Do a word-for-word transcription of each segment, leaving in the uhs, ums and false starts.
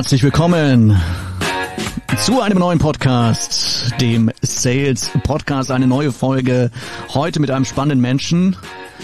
Herzlich willkommen zu einem neuen Podcast, dem Sales Podcast, eine neue Folge. Heute mit einem spannenden Menschen,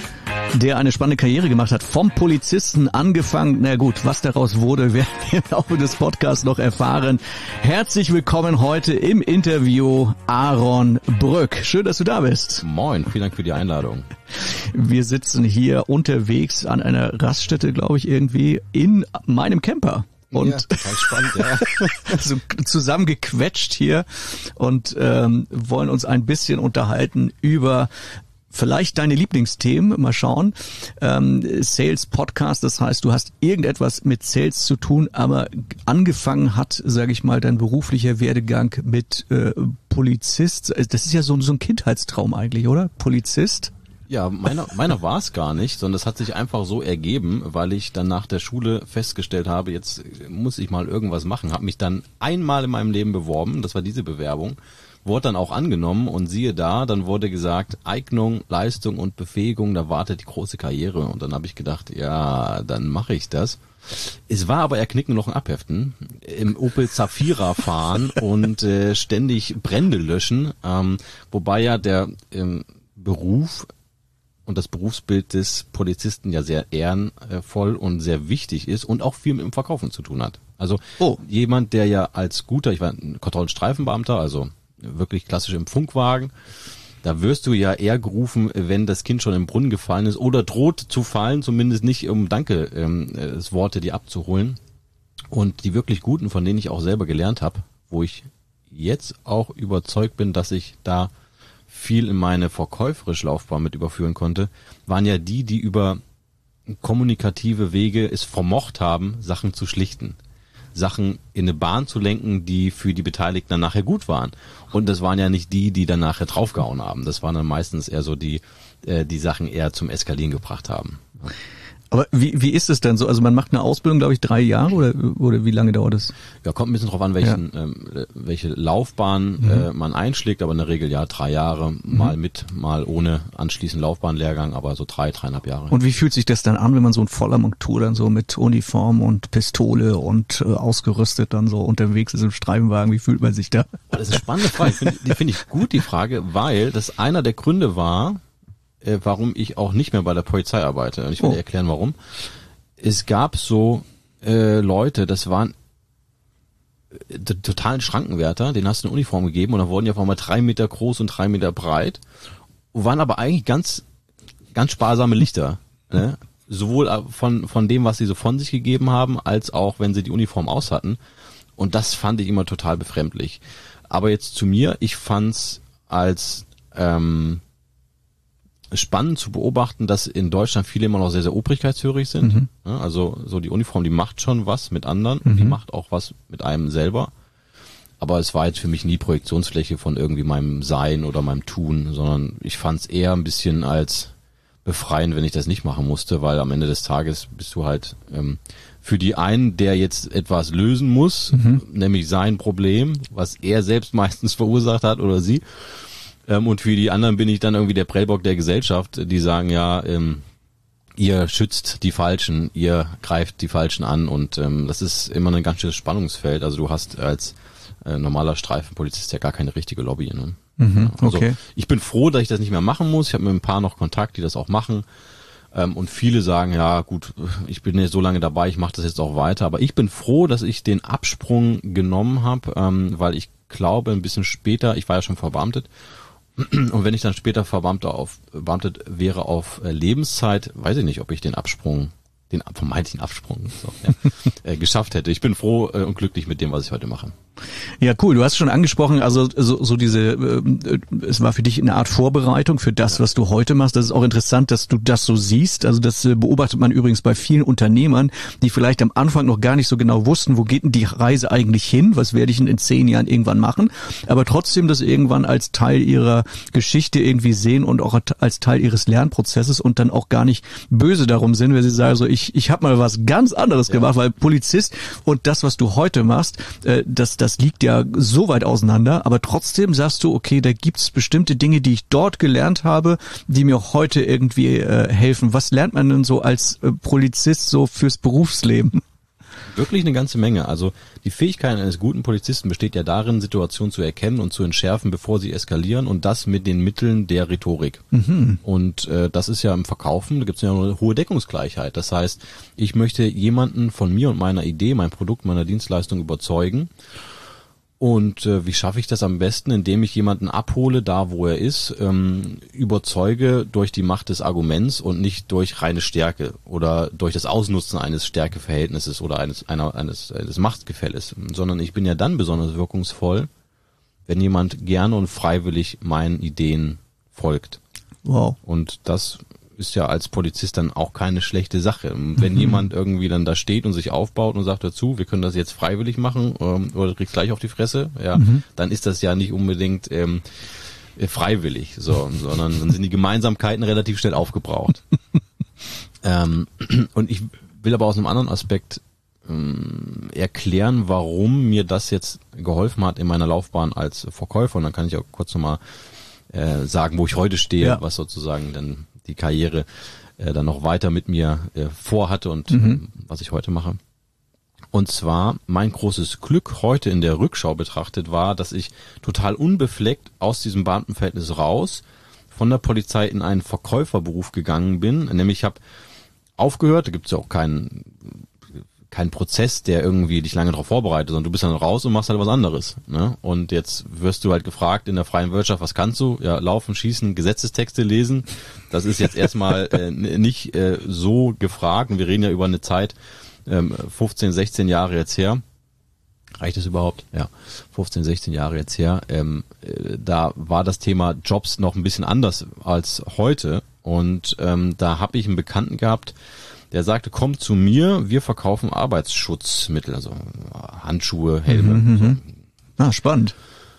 der eine spannende Karriere gemacht hat. Vom Polizisten angefangen. Na gut, was daraus wurde, werden wir im Laufe des Podcasts noch erfahren. Herzlich willkommen heute im Interview Aaron Brück. Schön, dass du da bist. Moin, vielen Dank für die Einladung. Wir sitzen hier unterwegs an einer Raststätte, glaube ich, irgendwie in meinem Camper. Und ja, total spannend, ja. so zusammengequetscht hier und ähm, wollen uns ein bisschen unterhalten über vielleicht deine Lieblingsthemen, mal schauen. Ähm, Sales Podcast, das heißt, du hast irgendetwas mit Sales zu tun, aber angefangen hat, sage ich mal, dein beruflicher Werdegang mit äh, Polizist. Das ist ja so, so ein Kindheitstraum eigentlich, oder? Polizist? Ja, meiner, meiner war es gar nicht, sondern es hat sich einfach so ergeben, weil ich dann nach der Schule festgestellt habe, jetzt muss ich mal irgendwas machen. Habe mich dann einmal in meinem Leben beworben, das war diese Bewerbung, wurde dann auch angenommen und siehe da, dann wurde gesagt, Eignung, Leistung und Befähigung, da wartet die große Karriere. Und dann habe ich gedacht, ja, dann mache ich das. Es war aber erknicken noch ein Abheften, im Opel Zafira fahren und äh, ständig Brände löschen, ähm, wobei ja der ähm, Beruf und das Berufsbild des Polizisten ja sehr ehrenvoll und sehr wichtig ist und auch viel mit dem Verkaufen zu tun hat. Also oh. jemand, der ja als guter, ich war ein Kontroll- und Streifenbeamter, also wirklich klassisch im Funkwagen, da wirst du ja eher gerufen, wenn das Kind schon im Brunnen gefallen ist oder droht zu fallen, zumindest nicht um Danke, ähm, das Worte dir abzuholen. Und die wirklich Guten, von denen ich auch selber gelernt habe, wo ich jetzt auch überzeugt bin, dass ich da viel in meine verkäuferische Laufbahn mit überführen konnte, waren ja die, die über kommunikative Wege es vermocht haben, Sachen zu schlichten. Sachen in eine Bahn zu lenken, die für die Beteiligten dann nachher gut waren. Und das waren ja nicht die, die dann nachher draufgehauen haben. Das waren dann meistens eher so die, äh, die Sachen eher zum Eskalieren gebracht haben. Aber wie wie ist es denn so? Also man macht eine Ausbildung, glaube ich, drei Jahre oder oder wie lange dauert es? Ja, kommt ein bisschen drauf an, welchen ja. ähm, welche Laufbahn mhm. äh, man einschlägt, aber in der Regel ja drei Jahre, mhm. mal mit, mal ohne anschließend Laufbahnlehrgang, aber so drei, dreieinhalb Jahre. Und wie fühlt sich das dann an, wenn man so in voller Montur dann so mit Uniform und Pistole und äh, ausgerüstet dann so unterwegs ist im Streifenwagen? Wie fühlt man sich da? Das ist eine spannende Frage. Find, die finde ich gut, die Frage, weil das einer der Gründe war, Äh, warum ich auch nicht mehr bei der Polizei arbeite. Und ich will oh. erklären, warum. Es gab so äh, Leute, das waren äh, totalen Schrankenwärter, denen hast du eine Uniform gegeben und dann wurden die auf einmal drei Meter groß und drei Meter breit, waren aber eigentlich ganz ganz sparsame Lichter. Ne? Sowohl von von dem, was sie so von sich gegeben haben, als auch, wenn sie die Uniform aus hatten. Und das fand ich immer total befremdlich. Aber jetzt zu mir, ich fand's als ähm, spannend zu beobachten, dass in Deutschland viele immer noch sehr, sehr obrigkeitshörig sind. Mhm. Also so die Uniform, die macht schon was mit anderen, mhm. die macht auch was mit einem selber. Aber es war jetzt für mich nie Projektionsfläche von irgendwie meinem Sein oder meinem Tun, sondern ich fand es eher ein bisschen als befreiend, wenn ich das nicht machen musste, weil am Ende des Tages bist du halt ähm, für die einen, der jetzt etwas lösen muss, mhm. nämlich sein Problem, was er selbst meistens verursacht hat oder sie. Und für die anderen bin ich dann irgendwie der Prellbock der Gesellschaft, die sagen, ja, ähm, ihr schützt die Falschen, ihr greift die Falschen an und ähm, das ist immer ein ganz schönes Spannungsfeld. Also du hast als äh, normaler Streifenpolizist ja gar keine richtige Lobby. Ne? Mhm, also okay. Ich bin froh, dass ich das nicht mehr machen muss. Ich habe mit ein paar noch Kontakt, die das auch machen. Ähm, und viele sagen, ja gut, ich bin jetzt so lange dabei, ich mache das jetzt auch weiter. Aber ich bin froh, dass ich den Absprung genommen habe, ähm, weil ich glaube, ein bisschen später, ich war ja schon verbeamtet, und wenn ich dann später Verbeamter auf, Beamtet wäre auf Lebenszeit, weiß ich nicht, ob ich den Absprung, den vermeintlichen Absprung so, ja, äh, geschafft hätte. Ich bin froh äh, und glücklich mit dem, was ich heute mache. Ja, cool. Du hast schon angesprochen, also so, so diese, äh, es war für dich eine Art Vorbereitung für das, was du heute machst. Das ist auch interessant, dass du das so siehst. Also das äh, beobachtet man übrigens bei vielen Unternehmern, die vielleicht am Anfang noch gar nicht so genau wussten, wo geht denn die Reise eigentlich hin? Was werde ich denn in zehn Jahren irgendwann machen? Aber trotzdem das irgendwann als Teil ihrer Geschichte irgendwie sehen und auch als Teil ihres Lernprozesses und dann auch gar nicht böse darum sind, wenn sie sagen, so ich ich habe mal was ganz anderes ja. gemacht, weil Polizist und das, was du heute machst, äh, das das liegt ja so weit auseinander, aber trotzdem sagst du, okay, da gibt's bestimmte Dinge, die ich dort gelernt habe, die mir auch heute irgendwie äh, helfen. Was lernt man denn so als äh, Polizist so fürs Berufsleben? Wirklich eine ganze Menge. Also die Fähigkeit eines guten Polizisten besteht ja darin, Situationen zu erkennen und zu entschärfen, bevor sie eskalieren, und das mit den Mitteln der Rhetorik. Mhm. Und äh, das ist ja im Verkaufen, da gibt es ja eine hohe Deckungsgleichheit. Das heißt, ich möchte jemanden von mir und meiner Idee, mein Produkt, meiner Dienstleistung überzeugen. Und äh, wie schaffe ich das am besten? Indem ich jemanden abhole, da wo er ist, ähm, überzeuge durch die Macht des Arguments und nicht durch reine Stärke oder durch das Ausnutzen eines Stärkeverhältnisses oder eines einer, eines, eines Machtgefälles, sondern ich bin ja dann besonders wirkungsvoll, wenn jemand gerne und freiwillig meinen Ideen folgt. Wow. Und das ist ja als Polizist dann auch keine schlechte Sache. Wenn mhm. jemand irgendwie dann da steht und sich aufbaut und sagt dazu, wir können das jetzt freiwillig machen ähm, oder du kriegst gleich auf die Fresse, ja, mhm. dann ist das ja nicht unbedingt ähm, freiwillig, so, sondern dann sind die Gemeinsamkeiten relativ schnell aufgebraucht. ähm, und ich will aber aus einem anderen Aspekt ähm, erklären, warum mir das jetzt geholfen hat in meiner Laufbahn als Verkäufer. Und dann kann ich auch kurz nochmal äh, sagen, wo ich heute stehe, ja. was sozusagen dann die Karriere äh, dann noch weiter mit mir äh, vorhatte und mhm. ähm, was ich heute mache. Und zwar mein großes Glück heute in der Rückschau betrachtet war, dass ich total unbefleckt aus diesem Beamtenverhältnis raus von der Polizei in einen Verkäuferberuf gegangen bin. Nämlich ich habe aufgehört, da gibt es ja auch keinen kein Prozess, der irgendwie dich lange darauf vorbereitet, sondern du bist dann raus und machst halt was anderes. Ne? Und jetzt wirst du halt gefragt in der freien Wirtschaft, was kannst du? Ja, laufen, schießen, Gesetzestexte lesen. Das ist jetzt erstmal äh, nicht äh, so gefragt. Und wir reden ja über eine Zeit, ähm, fünfzehn, sechzehn Jahre jetzt her. Reicht es überhaupt? Ja, fünfzehn, sechzehn Jahre jetzt her. Ähm, äh, da war das Thema Jobs noch ein bisschen anders als heute. Und ähm, da habe ich einen Bekannten gehabt, der sagte, komm zu mir, wir verkaufen Arbeitsschutzmittel, also Handschuhe, Helme. Mhm, mhm. Ah, spannend.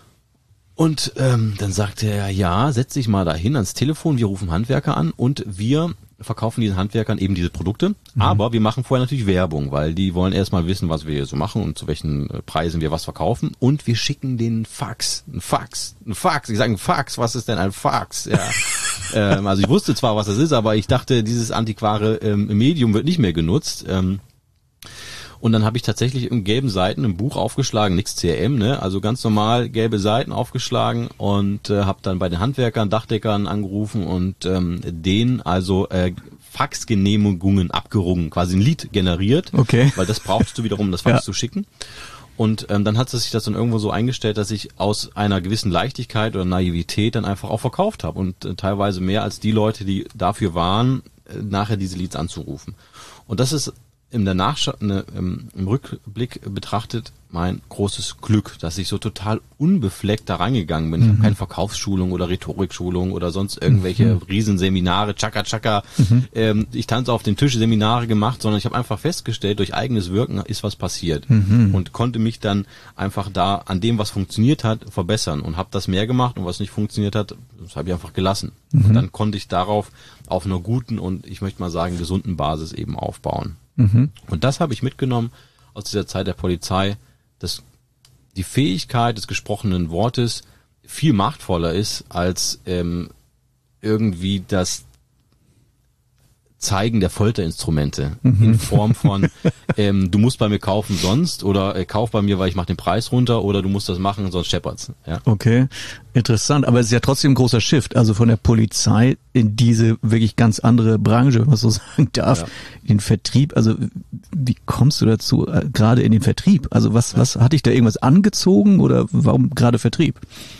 Und ähm, dann sagte er, ja, setz dich mal dahin ans Telefon, wir rufen Handwerker an und wir verkaufen diesen Handwerkern eben diese Produkte, mhm. aber wir machen vorher natürlich Werbung, weil die wollen erstmal wissen, was wir hier so machen und zu welchen Preisen wir was verkaufen, und wir schicken den Fax, ein Fax, ein Fax, ich sage ein Fax, was ist denn ein Fax? Ja. ähm, also ich wusste zwar, was das ist, aber ich dachte, dieses antiquare ähm, Medium wird nicht mehr genutzt. Ähm, Und dann habe ich tatsächlich in gelben Seiten ein Buch aufgeschlagen, nix C R M, ne? Also ganz normal gelbe Seiten aufgeschlagen und äh, habe dann bei den Handwerkern, Dachdeckern angerufen und ähm, denen also äh, Faxgenehmigungen abgerungen, quasi ein Lied generiert, okay. weil das brauchst du wiederum, um das Fax ja. zu schicken. Und ähm, dann hat sich das dann irgendwo so eingestellt, dass ich aus einer gewissen Leichtigkeit oder Naivität dann einfach auch verkauft habe und äh, teilweise mehr als die Leute, die dafür waren, äh, nachher diese Leads anzurufen. Und das ist in der Nachschau, ne, im, im Rückblick betrachtet mein großes Glück, dass ich so total unbefleckt da reingegangen bin. Mhm. Ich habe keine Verkaufsschulung oder Rhetorikschulung oder sonst irgendwelche mhm. Riesenseminare, Chaka Chaka, mhm. ähm, ich tanze auf den Tisch Seminare gemacht, sondern ich habe einfach festgestellt, durch eigenes Wirken ist was passiert mhm. und konnte mich dann einfach da an dem, was funktioniert hat, verbessern und habe das mehr gemacht, und was nicht funktioniert hat, das habe ich einfach gelassen. Mhm. Und dann konnte ich darauf auf einer guten und ich möchte mal sagen gesunden Basis eben aufbauen. Mhm. Und das habe ich mitgenommen aus dieser Zeit der Polizei, dass die Fähigkeit des gesprochenen Wortes viel machtvoller ist als ähm, irgendwie das Zeigen der Folterinstrumente mhm. in Form von ähm, du musst bei mir kaufen sonst, oder äh, kauf bei mir, weil ich mache den Preis runter, oder du musst das machen, sonst scheppert's. Ja. Okay, interessant. Aber es ist ja trotzdem ein großer Shift, also von der Polizei in diese wirklich ganz andere Branche, wenn man so sagen darf, ja. in den Vertrieb. Also wie kommst du dazu, äh, gerade in den Vertrieb? Also was, ja. was hat dich da irgendwas angezogen oder warum gerade Vertrieb?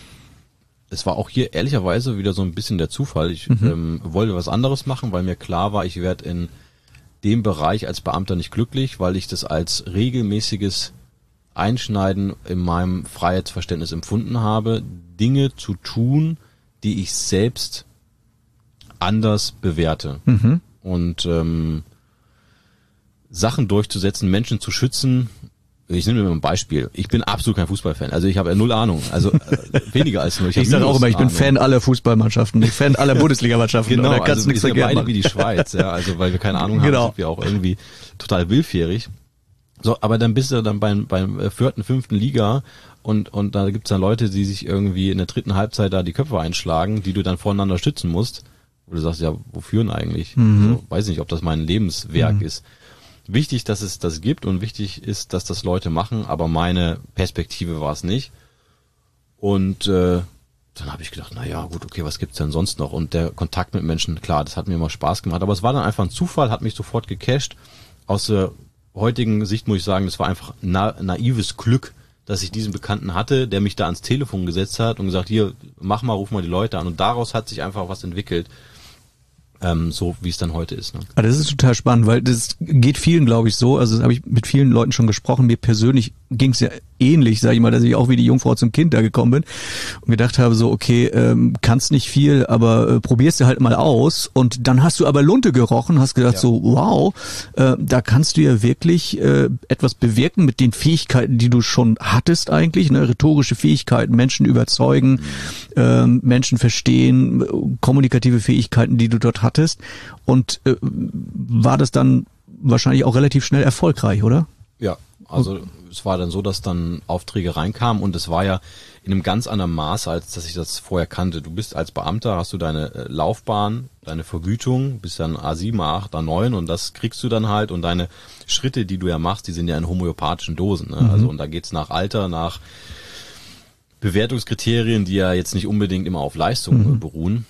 Es war auch hier ehrlicherweise wieder so ein bisschen der Zufall. Ich mhm. ähm, wollte was anderes machen, weil mir klar war, ich werde in dem Bereich als Beamter nicht glücklich, weil ich das als regelmäßiges Einschneiden in meinem Freiheitsverständnis empfunden habe, Dinge zu tun, die ich selbst anders bewerte. Mhm. Und ähm, Sachen durchzusetzen, Menschen zu schützen. Ich nehme mir mal ein Beispiel. Ich bin absolut kein Fußballfan. Also ich habe ja null Ahnung. Also äh, weniger als null. Ich, ich sage auch immer, ich bin Ahnung. Fan aller Fußballmannschaften. Ich Fan aller Bundesligamannschaften. Genau, da kannst also du nichts wir sind ja beide machen. wie die Schweiz. Ja, also weil wir keine Ahnung haben, genau. sind wir auch irgendwie total willfährig. So, aber dann bist du dann beim beim vierten, fünften Liga und und da gibt's dann Leute, die sich irgendwie in der dritten Halbzeit da die Köpfe einschlagen, die du dann voneinander stützen musst. Wo du sagst, ja, wofür denn eigentlich? Mhm. So, weiß nicht, ob das mein Lebenswerk mhm. ist. wichtig, dass es das gibt und wichtig ist, dass das Leute machen, aber meine Perspektive war es nicht. Und äh, dann habe ich gedacht, na ja, gut, okay, was gibt's denn sonst noch? Und der Kontakt mit Menschen, klar, das hat mir immer Spaß gemacht, aber es war dann einfach ein Zufall, hat mich sofort gecasht. Aus der heutigen Sicht muss ich sagen, das war einfach na- naives Glück, dass ich diesen Bekannten hatte, der mich da ans Telefon gesetzt hat und gesagt, hier, mach mal, ruf mal die Leute an. Und daraus hat sich einfach was entwickelt. Ähm, so wie es dann heute ist. Ne? Aber das ist total spannend, weil das geht vielen, glaube ich, so. Also das habe ich mit vielen Leuten schon gesprochen. Mir persönlich ging es ja ähnlich, sage ich mal, dass ich auch wie die Jungfrau zum Kind da gekommen bin und gedacht habe, so okay, ähm, kannst nicht viel, aber äh, probierst du halt mal aus. Und dann hast du aber Lunte gerochen, hast gedacht, ja. so wow, äh, da kannst du ja wirklich äh, etwas bewirken mit den Fähigkeiten, die du schon hattest eigentlich, ne? Rhetorische Fähigkeiten, Menschen überzeugen, mhm. äh, Menschen verstehen, kommunikative Fähigkeiten, die du dort hattest. Und äh, war das dann wahrscheinlich auch relativ schnell erfolgreich, oder? Ja, also okay. Es war dann so, dass dann Aufträge reinkamen und es war ja in einem ganz anderen Maß, als dass ich das vorher kannte. Du bist als Beamter, hast du deine äh, Laufbahn, deine Vergütung, bist dann A sieben, A acht, A neun und das kriegst du dann halt und deine Schritte, die du ja machst, die sind ja in homöopathischen Dosen. Ne? Mhm. Also und da geht's nach Alter, nach Bewertungskriterien, die ja jetzt nicht unbedingt immer auf Leistung mhm. beruhen.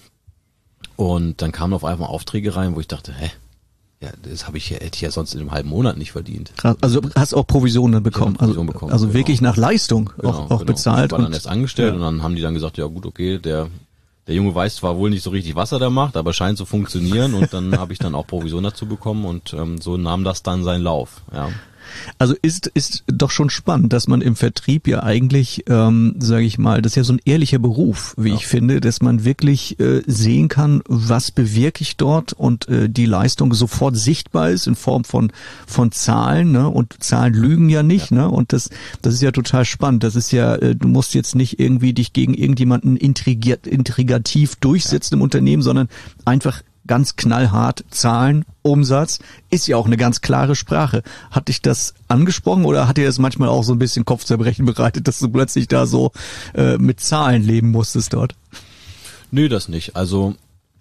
Und dann kamen auf einmal Aufträge rein, wo ich dachte, hä? Ja, das habe ich ja, hätte ich ja sonst in einem halben Monat nicht verdient. Krass. Also hast auch Provisionen bekommen. Provision also bekommen, also genau. wirklich nach Leistung auch, genau, auch genau. bezahlt. Ich war dann und, erst angestellt ja. und dann haben die dann gesagt, ja gut, okay, der der Junge weiß zwar wohl nicht so richtig, was er da macht, aber scheint zu funktionieren und dann habe ich dann auch Provision dazu bekommen und ähm, so nahm das dann seinen Lauf. Ja. Also ist ist doch schon spannend, dass man im Vertrieb ja eigentlich, ähm, sage ich mal, das ist ja so ein ehrlicher Beruf, wie ja. ich finde, dass man wirklich äh, sehen kann, was bewirke ich dort und äh, die Leistung sofort sichtbar ist in Form von von Zahlen, ne? Und Zahlen lügen ja nicht, ja. ne? Und das das ist ja total spannend. Das ist ja, äh, du musst jetzt nicht irgendwie dich gegen irgendjemanden intrigiert, intrigativ durchsetzen ja. im Unternehmen, sondern einfach ganz knallhart Zahlen, Umsatz, ist ja auch eine ganz klare Sprache. Hat dich das angesprochen oder hat dir das manchmal auch so ein bisschen Kopfzerbrechen bereitet, dass du plötzlich da so äh, mit Zahlen leben musstest dort? Nö, das nicht. Also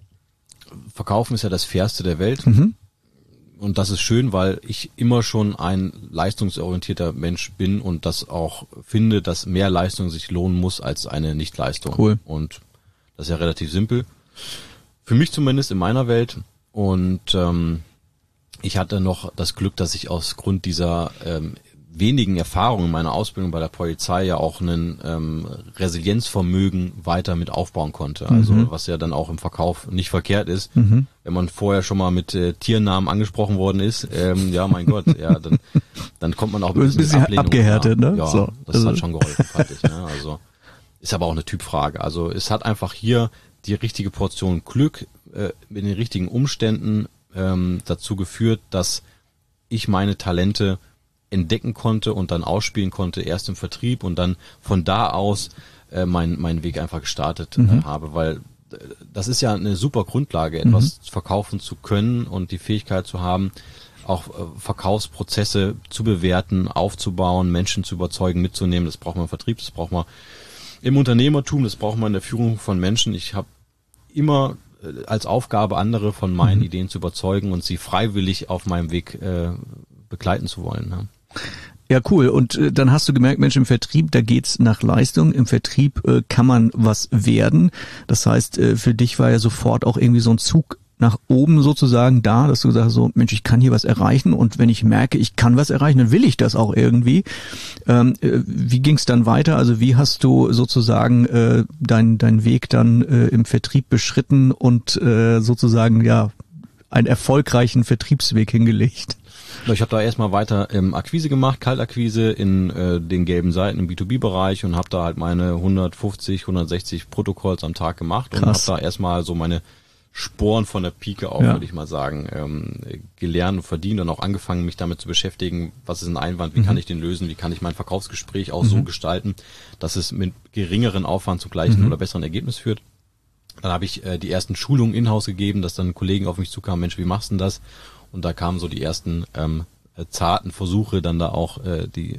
Verkaufen ist ja das Fairste der Welt. Mhm. Und das ist schön, weil ich immer schon ein leistungsorientierter Mensch bin und das auch finde, dass mehr Leistung sich lohnen muss als eine Nichtleistung. Cool. Und das ist ja relativ simpel. Für mich zumindest in meiner Welt. Und ähm, ich hatte noch das Glück, dass ich aus Grund dieser ähm, wenigen Erfahrungen in meiner Ausbildung bei der Polizei ja auch ein ähm, Resilienzvermögen weiter mit aufbauen konnte. Also mhm. was ja dann auch im Verkauf nicht verkehrt ist. Mhm. Wenn man vorher schon mal mit äh, Tiernamen angesprochen worden ist, ähm, ja mein Gott, ja dann dann kommt man auch ein bisschen, bisschen mit Ablehnung. Abgehärtet, ne? Ja, so. das also. hat schon geholfen, fand ich. Ne? Also ist aber auch eine Typfrage. Also es hat einfach hier die richtige Portion Glück äh, mit den richtigen Umständen ähm, dazu geführt, dass ich meine Talente entdecken konnte und dann ausspielen konnte, erst im Vertrieb und dann von da aus äh, meinen meinen Weg einfach gestartet mhm. äh, habe, weil äh, das ist ja eine super Grundlage, etwas mhm. verkaufen zu können und die Fähigkeit zu haben, auch äh, Verkaufsprozesse zu bewerten, aufzubauen, Menschen zu überzeugen, mitzunehmen. Das braucht man im Vertrieb, das braucht man im Unternehmertum, das braucht man in der Führung von Menschen. Ich habe immer äh, als Aufgabe, andere von meinen mhm. Ideen zu überzeugen und sie freiwillig auf meinem Weg äh, begleiten zu wollen. Ne? Ja, cool. Und äh, dann hast du gemerkt, Mensch, im Vertrieb, da geht's nach Leistung. Im Vertrieb äh, kann man was werden. Das heißt, äh, für dich war ja sofort auch irgendwie so ein Zug nach oben sozusagen da, dass du gesagt hast, so, Mensch, ich kann hier was erreichen und wenn ich merke, ich kann was erreichen, dann will ich das auch irgendwie. Ähm, äh, wie ging's dann weiter? Also wie hast du sozusagen äh, deinen deinen Weg dann äh, im Vertrieb beschritten und äh, sozusagen ja einen erfolgreichen Vertriebsweg hingelegt? Ich habe da erstmal weiter ähm, Akquise gemacht, Kaltakquise in äh, den gelben Seiten im B zwei B-Bereich und habe da halt meine hundertfünfzig, hundertsechzig Protokolls am Tag gemacht. Krass. Und habe da erstmal so meine Sporen von der Pike auf, ja. würde ich mal sagen, ähm, gelernt und verdient und auch angefangen, mich damit zu beschäftigen, was ist ein Einwand, wie mhm. kann ich den lösen, wie kann ich mein Verkaufsgespräch auch mhm. so gestalten, dass es mit geringeren Aufwand zu gleichen mhm. oder besseren Ergebnis führt. Dann habe ich äh, die ersten Schulungen in-house gegeben, dass dann Kollegen auf mich zukamen, Mensch, wie machst du denn das? Und da kamen so die ersten ähm, zarten Versuche, dann da auch äh, die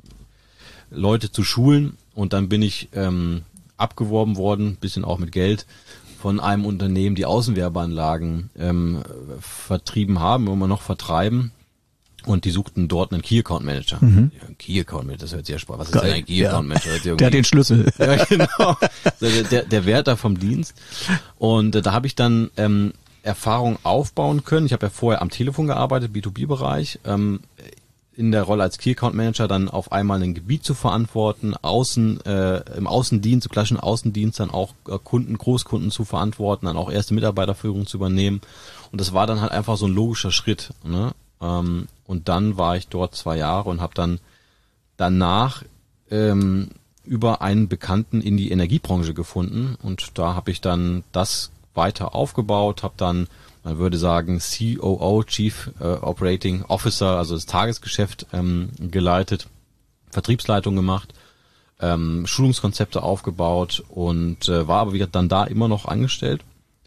Leute zu schulen. Und dann bin ich ähm, abgeworben worden, bisschen auch mit Geld, von einem Unternehmen, die Außenwerbeanlagen ähm, vertrieben haben, immer noch vertreiben. Und die suchten dort einen Key Account Manager. Mhm. Ja, Key Account Manager, das hört sich ja Spaß. Was Geil. ist denn ein Key Ja. Account Manager? Der hat den Schlüssel. Ja, genau. Der, der, der Wärter vom Dienst. Und äh, da habe ich dann ähm, Erfahrung aufbauen können. Ich habe ja vorher am Telefon gearbeitet, B zwei B-Bereich. Ähm, in der Rolle als Key Account Manager dann auf einmal ein Gebiet zu verantworten, außen äh, im Außendienst, im klassischen Außendienst dann auch äh, Kunden, Großkunden zu verantworten, dann auch erste Mitarbeiterführung zu übernehmen. Und das war dann halt einfach so ein logischer Schritt. Ne? Ähm, und dann war ich dort zwei Jahre und habe dann danach ähm, über einen Bekannten in die Energiebranche gefunden. Und da habe ich dann das weiter aufgebaut, habe dann, man würde sagen, C O O, Chief äh, Operating Officer, also das Tagesgeschäft ähm, geleitet, Vertriebsleitung gemacht, ähm, Schulungskonzepte aufgebaut und äh, war aber wieder dann da immer noch angestellt.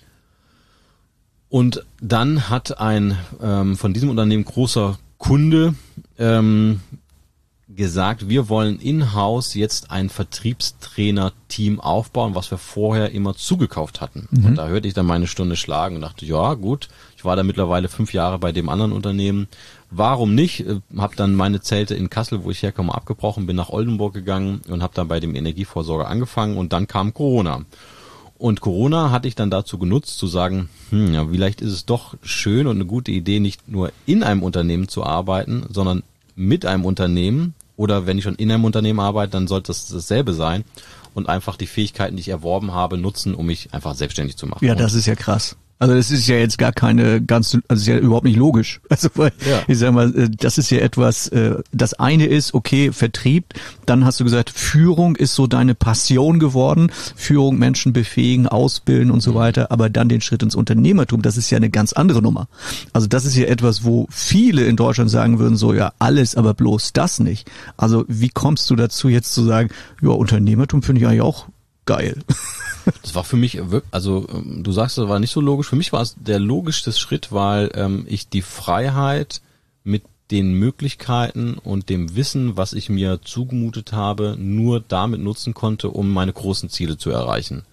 Und dann hat ein ähm, von diesem Unternehmen großer Kunde ähm, gesagt, wir wollen in-house jetzt ein Vertriebstrainer-Team aufbauen, was wir vorher immer zugekauft hatten. Mhm. Und da hörte ich dann meine Stunde schlagen und dachte, ja gut, ich war da mittlerweile fünf Jahre bei dem anderen Unternehmen. Warum nicht? Habe dann meine Zelte in Kassel, wo ich herkomme, abgebrochen, bin nach Oldenburg gegangen und habe dann bei dem Energieversorger angefangen und dann kam Corona. Und Corona hatte ich dann dazu genutzt, zu sagen, hm, ja, vielleicht ist es doch schön und eine gute Idee, nicht nur in einem Unternehmen zu arbeiten, sondern mit einem Unternehmen, oder wenn ich schon in einem Unternehmen arbeite, dann sollte es dasselbe sein und einfach die Fähigkeiten, die ich erworben habe, nutzen, um mich einfach selbstständig zu machen. Ja, das ist ja krass. Also das ist ja jetzt gar keine ganz, also ist ja überhaupt nicht logisch. Also weil, ja. ich sag mal, das ist ja etwas, das eine ist, okay, Vertrieb, dann hast du gesagt, Führung ist so deine Passion geworden, Führung, Menschen befähigen, ausbilden und so weiter, aber dann den Schritt ins Unternehmertum, das ist ja eine ganz andere Nummer. Also das ist ja etwas, wo viele in Deutschland sagen würden, so ja, alles, aber bloß das nicht. Also wie kommst du dazu jetzt zu sagen, ja, Unternehmertum finde ich eigentlich auch geil. Das war für mich wirklich, also du sagst, das war nicht so logisch. Für mich war es der logischste Schritt, weil ähm, ich die Freiheit mit den Möglichkeiten und dem Wissen, was ich mir zugemutet habe, nur damit nutzen konnte, um meine großen Ziele zu erreichen.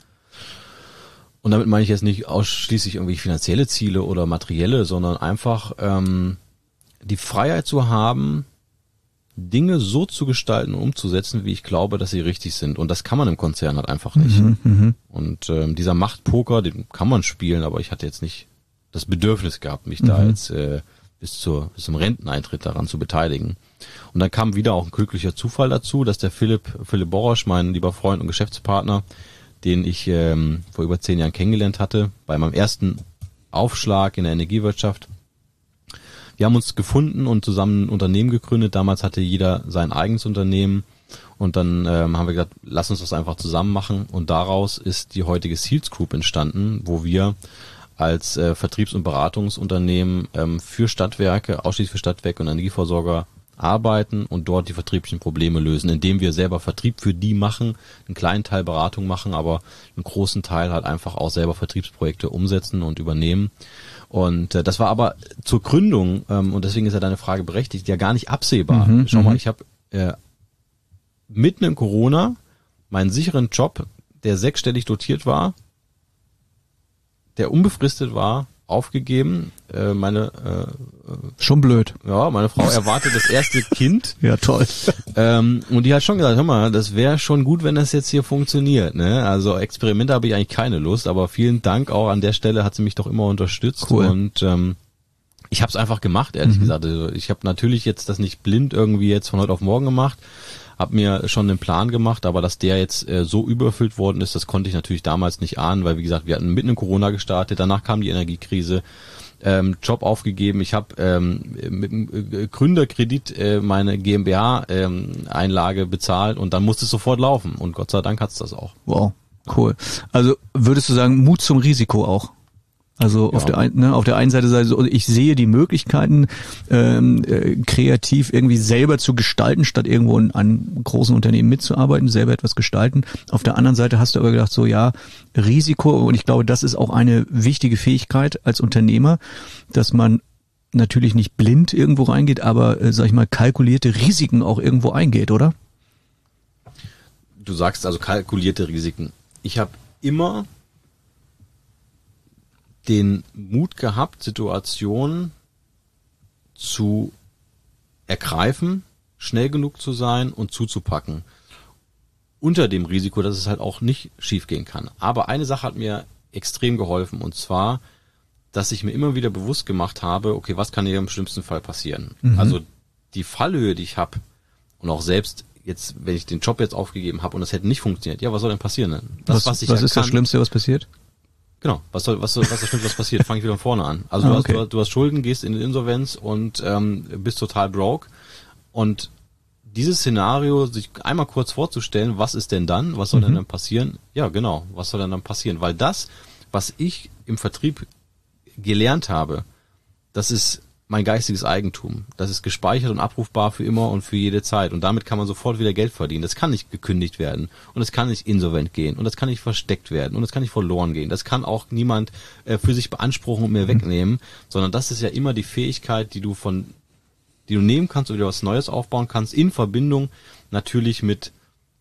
Und damit meine ich jetzt nicht ausschließlich irgendwie finanzielle Ziele oder materielle, sondern einfach ähm, die Freiheit zu haben, Dinge so zu gestalten und umzusetzen, wie ich glaube, dass sie richtig sind. Und das kann man im Konzern halt einfach nicht. Mhm, und ähm, dieser Machtpoker, den kann man spielen, aber ich hatte jetzt nicht das Bedürfnis gehabt, mich mhm. da jetzt äh, bis zur bis zum Renteneintritt daran zu beteiligen. Und dann kam wieder auch ein glücklicher Zufall dazu, dass der Philipp Philipp Borosch, mein lieber Freund und Geschäftspartner, den ich ähm, vor über zehn Jahren kennengelernt hatte, bei meinem ersten Aufschlag in der Energiewirtschaft. Wir haben uns gefunden und zusammen ein Unternehmen gegründet. Damals hatte jeder sein eigenes Unternehmen und dann ähm, haben wir gesagt, lass uns das einfach zusammen machen und daraus ist die heutige Seals Group entstanden, wo wir als äh, Vertriebs- und Beratungsunternehmen ähm, für Stadtwerke, ausschließlich für Stadtwerke und Energieversorger arbeiten und dort die vertrieblichen Probleme lösen, indem wir selber Vertrieb für die machen, einen kleinen Teil Beratung machen, aber einen großen Teil halt einfach auch selber Vertriebsprojekte umsetzen und übernehmen. Und äh, das war aber zur Gründung, ähm, und deswegen ist ja deine Frage berechtigt, ja gar nicht absehbar. Mhm, Schau mal, ich habe äh, mitten in Corona meinen sicheren Job, der sechsstellig dotiert war, der unbefristet war, aufgegeben. Äh, meine äh, schon blöd. Ja, meine Frau erwartet das erste Kind. Ja, toll. Ähm, und die hat schon gesagt, hör mal, das wäre schon gut, wenn das jetzt hier funktioniert. Ne? Also Experimente habe ich eigentlich keine Lust, aber vielen Dank auch an der Stelle, hat sie mich doch immer unterstützt. Cool. Und ähm, ich habe es einfach gemacht, ehrlich mhm. gesagt. Also ich habe natürlich jetzt das nicht blind irgendwie jetzt von heute auf morgen gemacht, habe mir schon einen Plan gemacht, aber dass der jetzt äh, so überfüllt worden ist, das konnte ich natürlich damals nicht ahnen, weil wie gesagt, wir hatten mitten in Corona gestartet, danach kam die Energiekrise, ähm, Job aufgegeben, ich habe ähm, mit dem Gründerkredit äh, meine GmbH-Einlage ähm, bezahlt und dann musste es sofort laufen und Gott sei Dank hat's das auch. Wow, cool. Also würdest du sagen, Mut zum Risiko auch? Also auf ja. der ein, ne, auf der einen Seite, also ich sehe die Möglichkeiten, ähm, äh, kreativ irgendwie selber zu gestalten, statt irgendwo in einem großen Unternehmen mitzuarbeiten, selber etwas gestalten. Auf der anderen Seite hast du aber gedacht, so ja, Risiko, und ich glaube, das ist auch eine wichtige Fähigkeit als Unternehmer, dass man natürlich nicht blind irgendwo reingeht, aber, äh, sag ich mal, kalkulierte Risiken auch irgendwo eingeht, oder? Du sagst also kalkulierte Risiken. Ich habe immer den Mut gehabt, Situationen zu ergreifen, schnell genug zu sein und zuzupacken. Unter dem Risiko, dass es halt auch nicht schiefgehen kann. Aber eine Sache hat mir extrem geholfen, und zwar, dass ich mir immer wieder bewusst gemacht habe, okay, was kann hier im schlimmsten Fall passieren? Mhm. Also die Fallhöhe, die ich habe, und auch selbst jetzt, wenn ich den Job jetzt aufgegeben habe und das hätte nicht funktioniert, ja, was soll denn passieren? Denn? Das, was was, ich was ist kann, das Schlimmste, was passiert? Genau, was soll, was soll, was ist das Schlimmste, was passiert? Fange ich wieder von vorne an. Also ah, du, okay. hast, du, du hast Schulden, gehst in die Insolvenz und ähm, bist total broke. Und dieses Szenario, sich einmal kurz vorzustellen, was ist denn dann, was soll mhm. denn dann passieren? Ja, genau, was soll denn dann passieren? Weil das, was ich im Vertrieb gelernt habe, das ist mein geistiges Eigentum. Das ist gespeichert und abrufbar für immer und für jede Zeit. Und damit kann man sofort wieder Geld verdienen. Das kann nicht gekündigt werden. Und es kann nicht insolvent gehen. Und das kann nicht versteckt werden. Und das kann nicht verloren gehen. Das kann auch niemand äh, für sich beanspruchen und mir mhm. wegnehmen. Sondern das ist ja immer die Fähigkeit, die du von, die du nehmen kannst und wieder was Neues aufbauen kannst, in Verbindung natürlich mit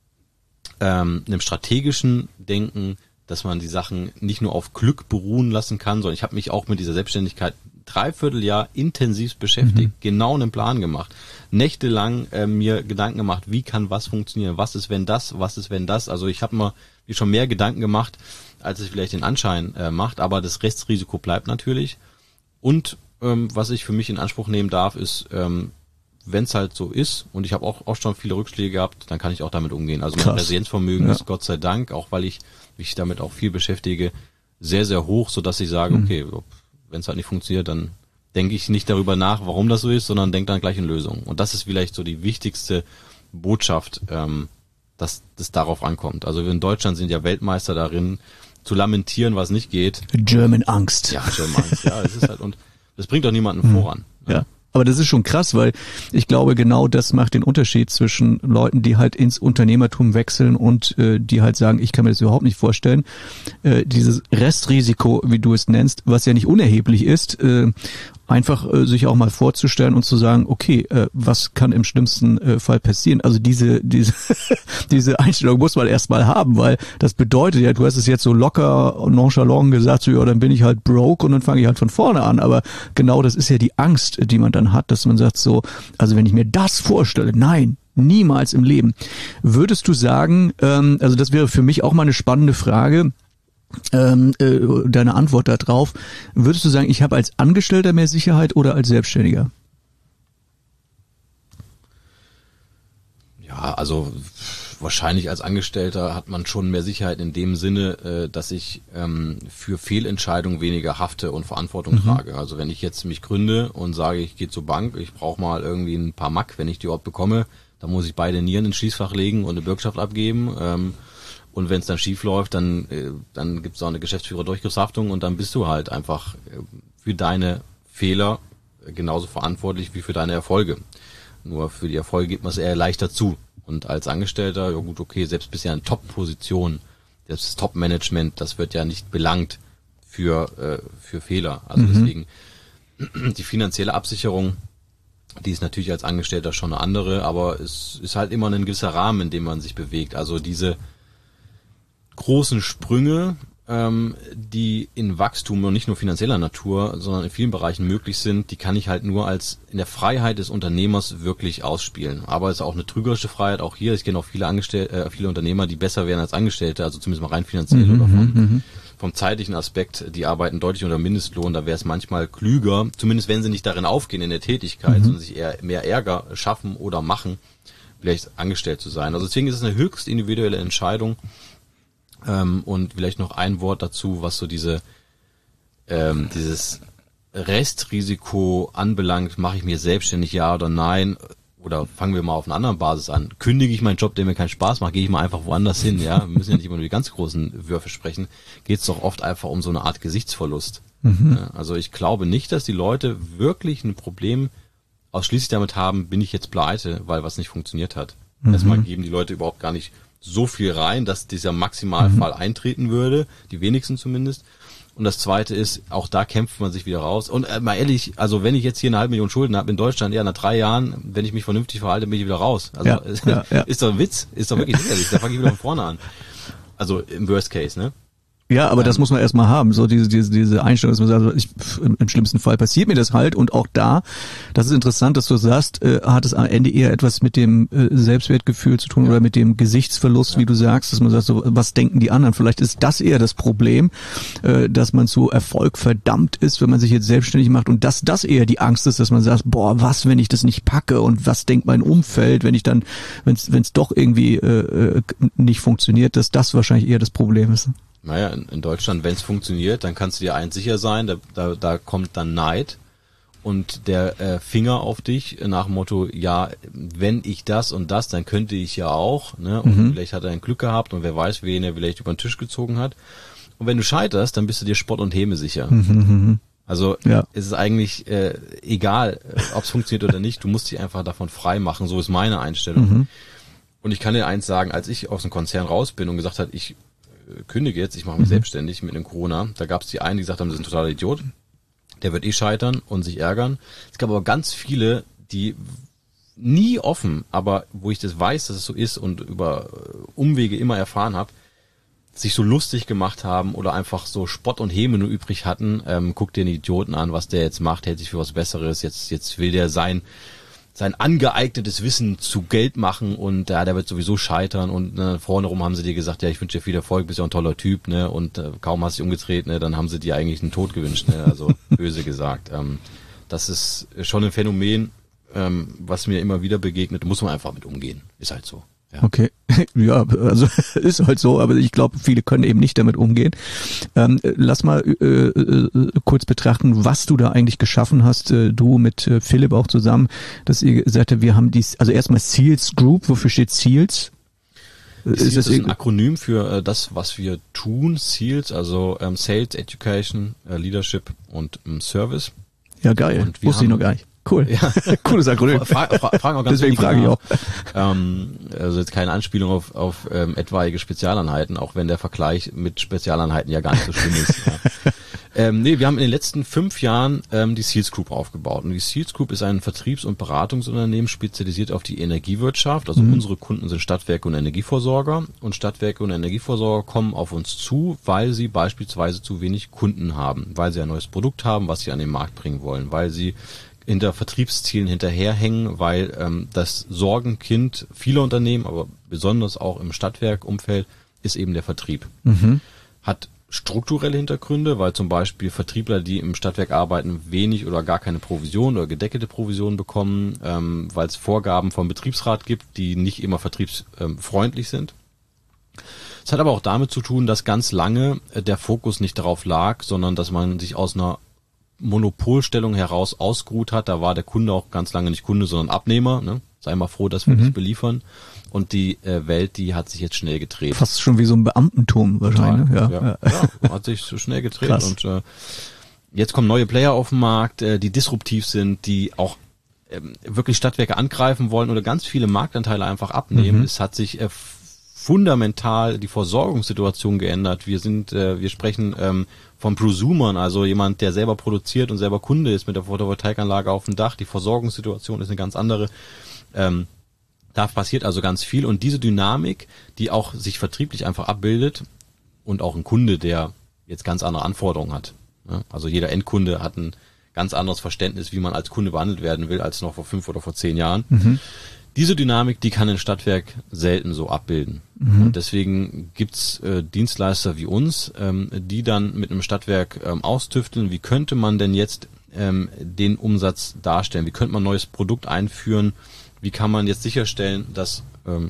ähm, einem strategischen Denken, dass man die Sachen nicht nur auf Glück beruhen lassen kann, sondern ich habe mich auch mit dieser Selbstständigkeit dreiviertel Jahr intensiv beschäftigt, mhm. genau einen Plan gemacht, nächtelang äh, mir Gedanken gemacht, wie kann was funktionieren, was ist wenn das, was ist wenn das, also ich habe mir schon mehr Gedanken gemacht, als es vielleicht den Anschein äh, macht, aber das Restrisiko bleibt natürlich. Und ähm, was ich für mich in Anspruch nehmen darf, ist, ähm, wenn es halt so ist, und ich habe auch, auch schon viele Rückschläge gehabt, dann kann ich auch damit umgehen. Also mein Resilienzvermögen ja. ist Gott sei Dank, auch weil ich mich damit auch viel beschäftige, sehr, sehr hoch, so dass ich sage, mhm. okay, wenn es halt nicht funktioniert, dann denke ich nicht darüber nach, warum das so ist, sondern denke dann gleich in Lösungen. Und das ist vielleicht so die wichtigste Botschaft, ähm, dass das darauf ankommt. Also wir in Deutschland sind ja Weltmeister darin, zu lamentieren, was nicht geht. German Angst. Ja, German Angst, ja, das ist halt, und das bringt doch niemanden mhm. voran. Ja. ja. Aber das ist schon krass, weil ich glaube, genau das macht den Unterschied zwischen Leuten, die halt ins Unternehmertum wechseln und äh, die halt sagen, ich kann mir das überhaupt nicht vorstellen. Äh, dieses Restrisiko, wie du es nennst, was ja nicht unerheblich ist, äh, einfach äh, sich auch mal vorzustellen und zu sagen, okay, äh, was kann im schlimmsten äh, Fall passieren? Also diese diese diese Einstellung muss man erstmal haben, weil das bedeutet ja, du hast es jetzt so locker und nonchalant gesagt, so ja, dann bin ich halt broke und dann fange ich halt von vorne an. Aber genau das ist ja die Angst, die man dann hat, dass man sagt so, also wenn ich mir das vorstelle, nein, niemals im Leben. Würdest du sagen, ähm, also das wäre für mich auch mal eine spannende Frage, Ähm, äh, deine Antwort da drauf. Würdest du sagen, ich habe als Angestellter mehr Sicherheit oder als Selbstständiger? Ja, also wahrscheinlich als Angestellter hat man schon mehr Sicherheit in dem Sinne, äh, dass ich ähm, für Fehlentscheidungen weniger hafte und Verantwortung mhm. trage. Also wenn ich jetzt mich gründe und sage, ich gehe zur Bank, ich brauche mal irgendwie ein paar Mack, wenn ich die Ort bekomme, dann muss ich beide Nieren ins Schließfach legen und eine Bürgschaft abgeben. Ähm, Und wenn es dann schief läuft, dann äh, dann gibt es auch eine Geschäftsführer-Durchgriffshaftung und dann bist du halt einfach äh, für deine Fehler äh, genauso verantwortlich wie für deine Erfolge. Nur für die Erfolge gibt man es eher leichter zu. Und als Angestellter, ja gut, okay, selbst bist ja in Top-Position, selbst das Top-Management, das wird ja nicht belangt für äh, für Fehler. Also mhm. deswegen die finanzielle Absicherung, die ist natürlich als Angestellter schon eine andere, aber es ist halt immer ein gewisser Rahmen, in dem man sich bewegt. Also diese großen Sprünge, ähm, die in Wachstum und nicht nur finanzieller Natur, sondern in vielen Bereichen möglich sind, die kann ich halt nur als in der Freiheit des Unternehmers wirklich ausspielen. Aber es ist auch eine trügerische Freiheit, auch hier. Ich kenne auch viele Angestellte, äh, viele Unternehmer, die besser wären als Angestellte, also zumindest mal rein finanziell mhm, oder vom, mhm. vom zeitlichen Aspekt. Die arbeiten deutlich unter Mindestlohn, da wäre es manchmal klüger, zumindest wenn sie nicht darin aufgehen in der Tätigkeit, mhm. sondern sich eher mehr Ärger schaffen oder machen, vielleicht angestellt zu sein. Also deswegen ist es eine höchst individuelle Entscheidung. Ähm, und vielleicht noch ein Wort dazu, was so diese ähm, dieses Restrisiko anbelangt, mache ich mir selbstständig, ja oder nein, oder fangen wir mal auf einer anderen Basis an. Kündige ich meinen Job, der mir keinen Spaß macht, gehe ich mal einfach woanders hin, ja, wir müssen ja nicht immer nur die ganz großen Würfe sprechen, geht es doch oft einfach um so eine Art Gesichtsverlust. Mhm. Ja, also ich glaube nicht, dass die Leute wirklich ein Problem ausschließlich damit haben, bin ich jetzt pleite, weil was nicht funktioniert hat. Mhm. Erstmal geben die Leute überhaupt gar nicht so viel rein, dass dieser Maximalfall mhm. eintreten würde, die wenigsten zumindest. Und das Zweite ist, auch da kämpft man sich wieder raus. Und äh, mal ehrlich, also wenn ich jetzt hier eine halbe Million Schulden habe in Deutschland, ja nach drei Jahren, wenn ich mich vernünftig verhalte, bin ich wieder raus. Also ja, ja, ja. ist doch ein Witz, ist doch wirklich lächerlich, da fange ich wieder von vorne an. Also im Worst Case, ne? Ja, aber ähm, das muss man erstmal haben, so diese diese diese Einstellung, dass man sagt, ich, im schlimmsten Fall passiert mir das halt und auch da, das ist interessant, dass du sagst, äh, hat es am Ende eher etwas mit dem äh, Selbstwertgefühl zu tun ja. oder mit dem Gesichtsverlust, ja. wie du sagst, dass man sagt, so, was denken die anderen? Vielleicht ist das eher das Problem, äh, dass man zu Erfolg verdammt ist, wenn man sich jetzt selbstständig macht und dass das eher die Angst ist, dass man sagt, boah, was, wenn ich das nicht packe und was denkt mein Umfeld, wenn ich dann, wenn es wenn es doch irgendwie äh, nicht funktioniert, dass das wahrscheinlich eher das Problem ist. Naja, in, in Deutschland, wenn es funktioniert, dann kannst du dir eins sicher sein, da, da, da kommt dann Neid und der äh, Finger auf dich nach dem Motto, ja, wenn ich das und das, dann könnte ich ja auch, ne? Und mhm. vielleicht hat er ein Glück gehabt und wer weiß, wen er vielleicht über den Tisch gezogen hat. Und wenn du scheiterst, dann bist du dir Spott und Häme sicher. Mhm. Also ja. es ist eigentlich äh, egal, ob es funktioniert oder nicht, du musst dich einfach davon frei machen, so ist meine Einstellung. Mhm. Und ich kann dir eins sagen, als ich aus dem Konzern raus bin und gesagt habe, ich kündige jetzt, ich mache mich mhm. selbstständig mit dem Corona. Da gab es die einen, die gesagt haben, das ist ein totaler Idiot. Der wird eh scheitern und sich ärgern. Es gab aber ganz viele, die nie offen, aber wo ich das weiß, dass es so ist und über Umwege immer erfahren habe, sich so lustig gemacht haben oder einfach so Spott und Häme nur übrig hatten. Ähm, guck dir den Idioten an, was der jetzt macht, hält sich für was Besseres. Jetzt jetzt will der sein sein angeeignetes Wissen zu Geld machen und ja, der wird sowieso scheitern und ne, vorne rum haben sie dir gesagt, ja, ich wünsche dir viel Erfolg, bist ja ein toller Typ, ne, und äh, kaum hast du dich umgedreht, ne, dann haben sie dir eigentlich einen Tod gewünscht, ne, also böse gesagt. Ähm, das ist schon ein Phänomen, ähm, was mir immer wieder begegnet, muss man einfach mit umgehen, ist halt so. Ja. Okay, ja, also ist halt so, aber ich glaube, viele können eben nicht damit umgehen. Ähm, lass mal äh, äh, kurz betrachten, was du da eigentlich geschaffen hast, äh, du mit äh, Philipp auch zusammen, dass ihr gesagt habt, wir haben dies, also erstmal Seals Group, wofür steht Seals? Ist, ist das ein Akronym für äh, das, was wir tun, Seals, also ähm, Sales, Education, äh, Leadership und ähm, Service. Ja, geil, wusste ich noch gar nicht. Cool. Ja. Cooles Akronym. Fra fra fragen auch ganz Deswegen frage ich auch. Ähm, also jetzt keine Anspielung auf, auf ähm, etwaige Spezialeinheiten, auch wenn der Vergleich mit Spezialeinheiten ja gar nicht so schlimm ist. Ja. Ähm, nee, wir haben in den letzten fünf Jahren ähm, die Seals Group aufgebaut. Und die Seals Group ist ein Vertriebs- und Beratungsunternehmen spezialisiert auf die Energiewirtschaft. Also mhm. unsere Kunden sind Stadtwerke und Energieversorger. Und Stadtwerke und Energieversorger kommen auf uns zu, weil sie beispielsweise zu wenig Kunden haben, weil sie ein neues Produkt haben, was sie an den Markt bringen wollen, weil sie hinter Vertriebszielen hinterherhängen, weil ähm, das Sorgenkind vieler Unternehmen, aber besonders auch im Stadtwerkumfeld, ist eben der Vertrieb. Mhm. Hat strukturelle Hintergründe, weil zum Beispiel Vertriebler, die im Stadtwerk arbeiten, wenig oder gar keine Provision oder gedeckelte Provision bekommen, ähm, weil es Vorgaben vom Betriebsrat gibt, die nicht immer vertriebsfreundlich sind. Es hat aber auch damit zu tun, dass ganz lange äh, der Fokus nicht darauf lag, sondern dass man sich aus einer Monopolstellung heraus ausgeruht hat. Da war der Kunde auch ganz lange nicht Kunde, sondern Abnehmer. Ne? Sei mal froh, dass wir mhm. dich beliefern. Und die äh, Welt, die hat sich jetzt schnell gedreht. Fast schon wie so ein Beamtentum wahrscheinlich. Ja, ja, ja. ja, hat sich so schnell gedreht. Krass. Und äh, jetzt kommen neue Player auf den Markt, äh, die disruptiv sind, die auch ähm, wirklich Stadtwerke angreifen wollen oder ganz viele Marktanteile einfach abnehmen. Mhm. Es hat sich äh, fundamental die Versorgungssituation geändert. Wir sind, äh, wir sprechen ähm, von Prosumern, also jemand, der selber produziert und selber Kunde ist mit der Photovoltaikanlage auf dem Dach. Die Versorgungssituation ist eine ganz andere. Ähm, da passiert also ganz viel und diese Dynamik, die auch sich vertrieblich einfach abbildet und auch ein Kunde, der jetzt ganz andere Anforderungen hat. Ja? Also jeder Endkunde hat ein ganz anderes Verständnis, wie man als Kunde behandelt werden will, als noch vor fünf oder vor zehn Jahren. Mhm. Diese Dynamik, die kann ein Stadtwerk selten so abbilden. Mhm. Und deswegen gibt's äh, Dienstleister wie uns, ähm, die dann mit einem Stadtwerk ähm, austüfteln, wie könnte man denn jetzt ähm, den Umsatz darstellen, wie könnte man ein neues Produkt einführen, wie kann man jetzt sicherstellen, dass ähm,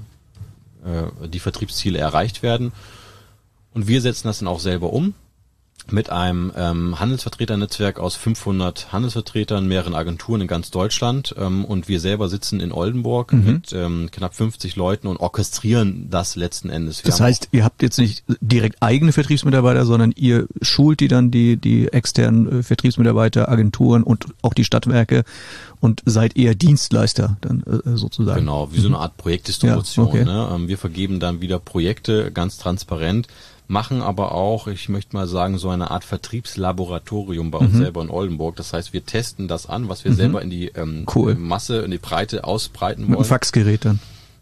äh, die Vertriebsziele erreicht werden. Und wir setzen das dann auch selber um. Mit einem ähm, Handelsvertreternetzwerk aus fünfhundert Handelsvertretern, mehreren Agenturen in ganz Deutschland ähm, und wir selber sitzen in Oldenburg mhm. mit ähm, knapp fünfzig Leuten und orchestrieren das letzten Endes. Wir das heißt, ihr habt jetzt nicht direkt eigene Vertriebsmitarbeiter, sondern ihr schult die dann, die die externen äh, Vertriebsmitarbeiter, Agenturen und auch die Stadtwerke und seid eher Dienstleister dann äh, sozusagen. Genau, wie so eine Art Projektdistribution. Ja, okay. Ne? Ähm, wir vergeben dann wieder Projekte ganz transparent, machen aber auch, ich möchte mal sagen, so eine Art Vertriebslaboratorium bei uns mhm. selber in Oldenburg. Das heißt, wir testen das an, was wir mhm. selber in die ähm, cool. Masse, in die Breite ausbreiten wollen. Mit einem Faxgerät dann.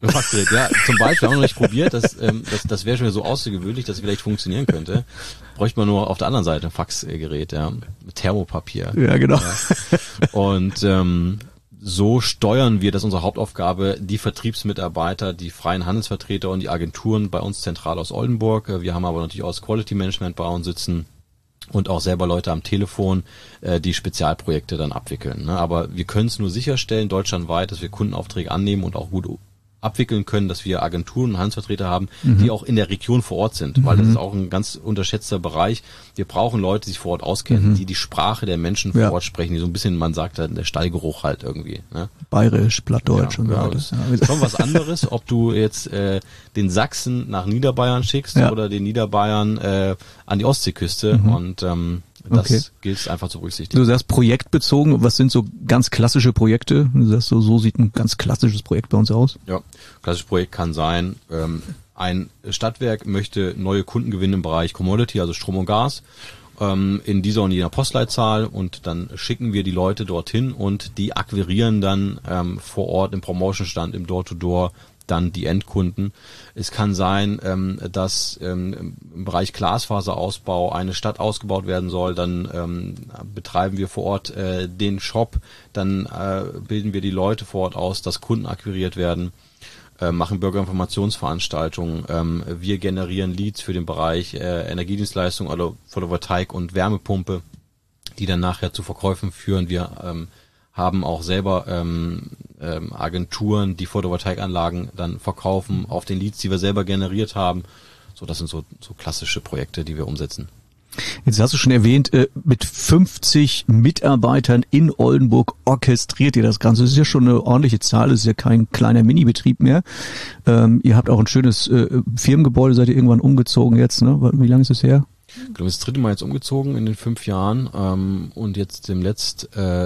Faxgerät, ja, zum Beispiel haben wir noch nicht probiert, das, ähm, das, das wäre schon so außergewöhnlich, dass es vielleicht funktionieren könnte. Bräuchte man nur auf der anderen Seite ein Faxgerät, ja, mit Thermopapier. Ja, genau. Ja. Und ähm, so steuern wir, das ist unsere Hauptaufgabe, die Vertriebsmitarbeiter, die freien Handelsvertreter und die Agenturen bei uns zentral aus Oldenburg. Wir haben aber natürlich auch das Quality Management bei uns sitzen und auch selber Leute am Telefon, äh, die Spezialprojekte dann abwickeln. Ne? Aber wir können es nur sicherstellen, deutschlandweit, dass wir Kundenaufträge annehmen und auch gut abwickeln können, dass wir Agenturen und Handelsvertreter haben, mhm. die auch in der Region vor Ort sind, mhm. weil das ist auch ein ganz unterschätzter Bereich. Wir brauchen Leute, die sich vor Ort auskennen, mhm. die die Sprache der Menschen vor ja. Ort sprechen, die so ein bisschen, man sagt halt, der Stallgeruch halt irgendwie. Ne? Bayerisch, Plattdeutsch ja, und so ja, weiter. Das ist schon was anderes, ob du jetzt äh, den Sachsen nach Niederbayern schickst ja. oder den Niederbayern äh, an die Ostseeküste mhm. und ähm, das okay. gilt einfach zu berücksichtigen. Du sagst projektbezogen, was sind so ganz klassische Projekte? Du sagst so, so sieht ein ganz klassisches Projekt bei uns aus. Ja, klassisches Projekt kann sein, ähm, ein Stadtwerk möchte neue Kunden gewinnen im Bereich Commodity, also Strom und Gas, ähm, in dieser und jener Postleitzahl und dann schicken wir die Leute dorthin und die akquirieren dann ähm, vor Ort im Promotion-Stand, im Door-to-Door dann die Endkunden. Es kann sein, ähm, dass ähm, im Bereich Glasfaserausbau eine Stadt ausgebaut werden soll, dann ähm, betreiben wir vor Ort äh, den Shop, dann äh, bilden wir die Leute vor Ort aus, dass Kunden akquiriert werden, äh, machen Bürgerinformationsveranstaltungen, ähm, wir generieren Leads für den Bereich äh, Energiedienstleistung, also Photovoltaik und Wärmepumpe, die dann nachher zu Verkäufen führen. Wir ähm, haben auch selber ähm, ähm, Agenturen, die Photovoltaikanlagen dann verkaufen auf den Leads, die wir selber generiert haben. So, das sind so, so klassische Projekte, die wir umsetzen. Jetzt hast du schon erwähnt, äh, mit fünfzig Mitarbeitern in Oldenburg orchestriert ihr das Ganze. Das ist ja schon eine ordentliche Zahl, das ist ja kein kleiner Minibetrieb mehr. Ähm, ihr habt auch ein schönes äh, Firmengebäude, seid ihr irgendwann umgezogen jetzt, ne? Wie lange ist es her? Ich glaube, das dritte Mal jetzt umgezogen in den fünf Jahren ähm, und jetzt demnächst äh,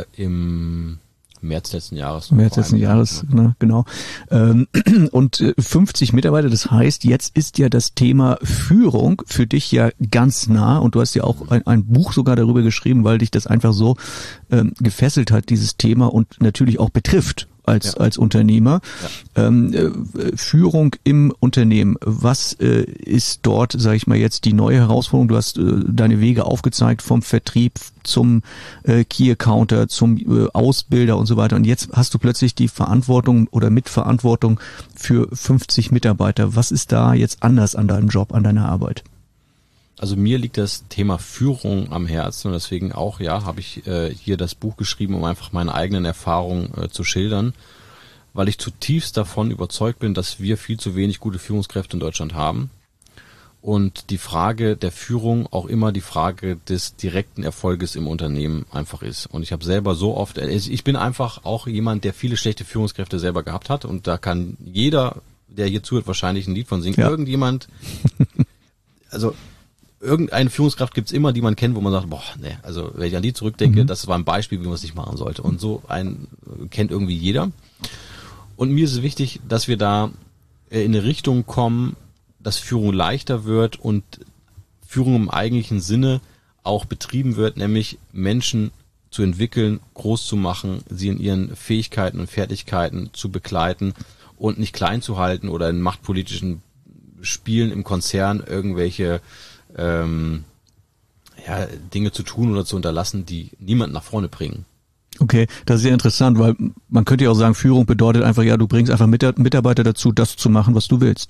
im März letzten Jahres. März letzten Jahres, ja. Ne, genau. Ähm, und äh, fünfzig Mitarbeiter, das heißt, jetzt ist ja das Thema Führung für dich ja ganz nah und du hast ja auch ein, ein Buch sogar darüber geschrieben, weil dich das einfach so ähm, gefesselt hat, dieses Thema und natürlich auch betrifft. als ja. als Unternehmer. Ja. Ähm, äh, Führung im Unternehmen. Was äh, ist dort, sage ich mal jetzt, die neue Herausforderung? Du hast äh, deine Wege aufgezeigt vom Vertrieb zum äh, Key Accounter, zum äh, Ausbilder und so weiter. Und jetzt hast du plötzlich die Verantwortung oder Mitverantwortung für fünfzig Mitarbeiter. Was ist da jetzt anders an deinem Job, an deiner Arbeit? Also mir liegt das Thema Führung am Herzen und deswegen auch, ja, habe ich äh, hier das Buch geschrieben, um einfach meine eigenen Erfahrungen äh, zu schildern, weil ich zutiefst davon überzeugt bin, dass wir viel zu wenig gute Führungskräfte in Deutschland haben und die Frage der Führung auch immer die Frage des direkten Erfolges im Unternehmen einfach ist. Und ich habe selber so oft, ich bin einfach auch jemand, der viele schlechte Führungskräfte selber gehabt hat und da kann jeder, der hier zuhört, wahrscheinlich ein Lied von singen. Ja. Irgendjemand, also irgendeine Führungskraft gibt's immer, die man kennt, wo man sagt, boah, ne, also wenn ich an die zurückdenke, mhm. das war ein Beispiel, wie man es nicht machen sollte. Und so ein kennt irgendwie jeder. Und mir ist es wichtig, dass wir da in eine Richtung kommen, dass Führung leichter wird und Führung im eigentlichen Sinne auch betrieben wird, nämlich Menschen zu entwickeln, groß zu machen, sie in ihren Fähigkeiten und Fertigkeiten zu begleiten und nicht klein zu halten oder in machtpolitischen Spielen im Konzern irgendwelche ähm, ja, Dinge zu tun oder zu unterlassen, die niemanden nach vorne bringen. Okay, das ist ja interessant, weil man könnte ja auch sagen, Führung bedeutet einfach, ja, du bringst einfach Mitarbeiter dazu, das zu machen, was du willst.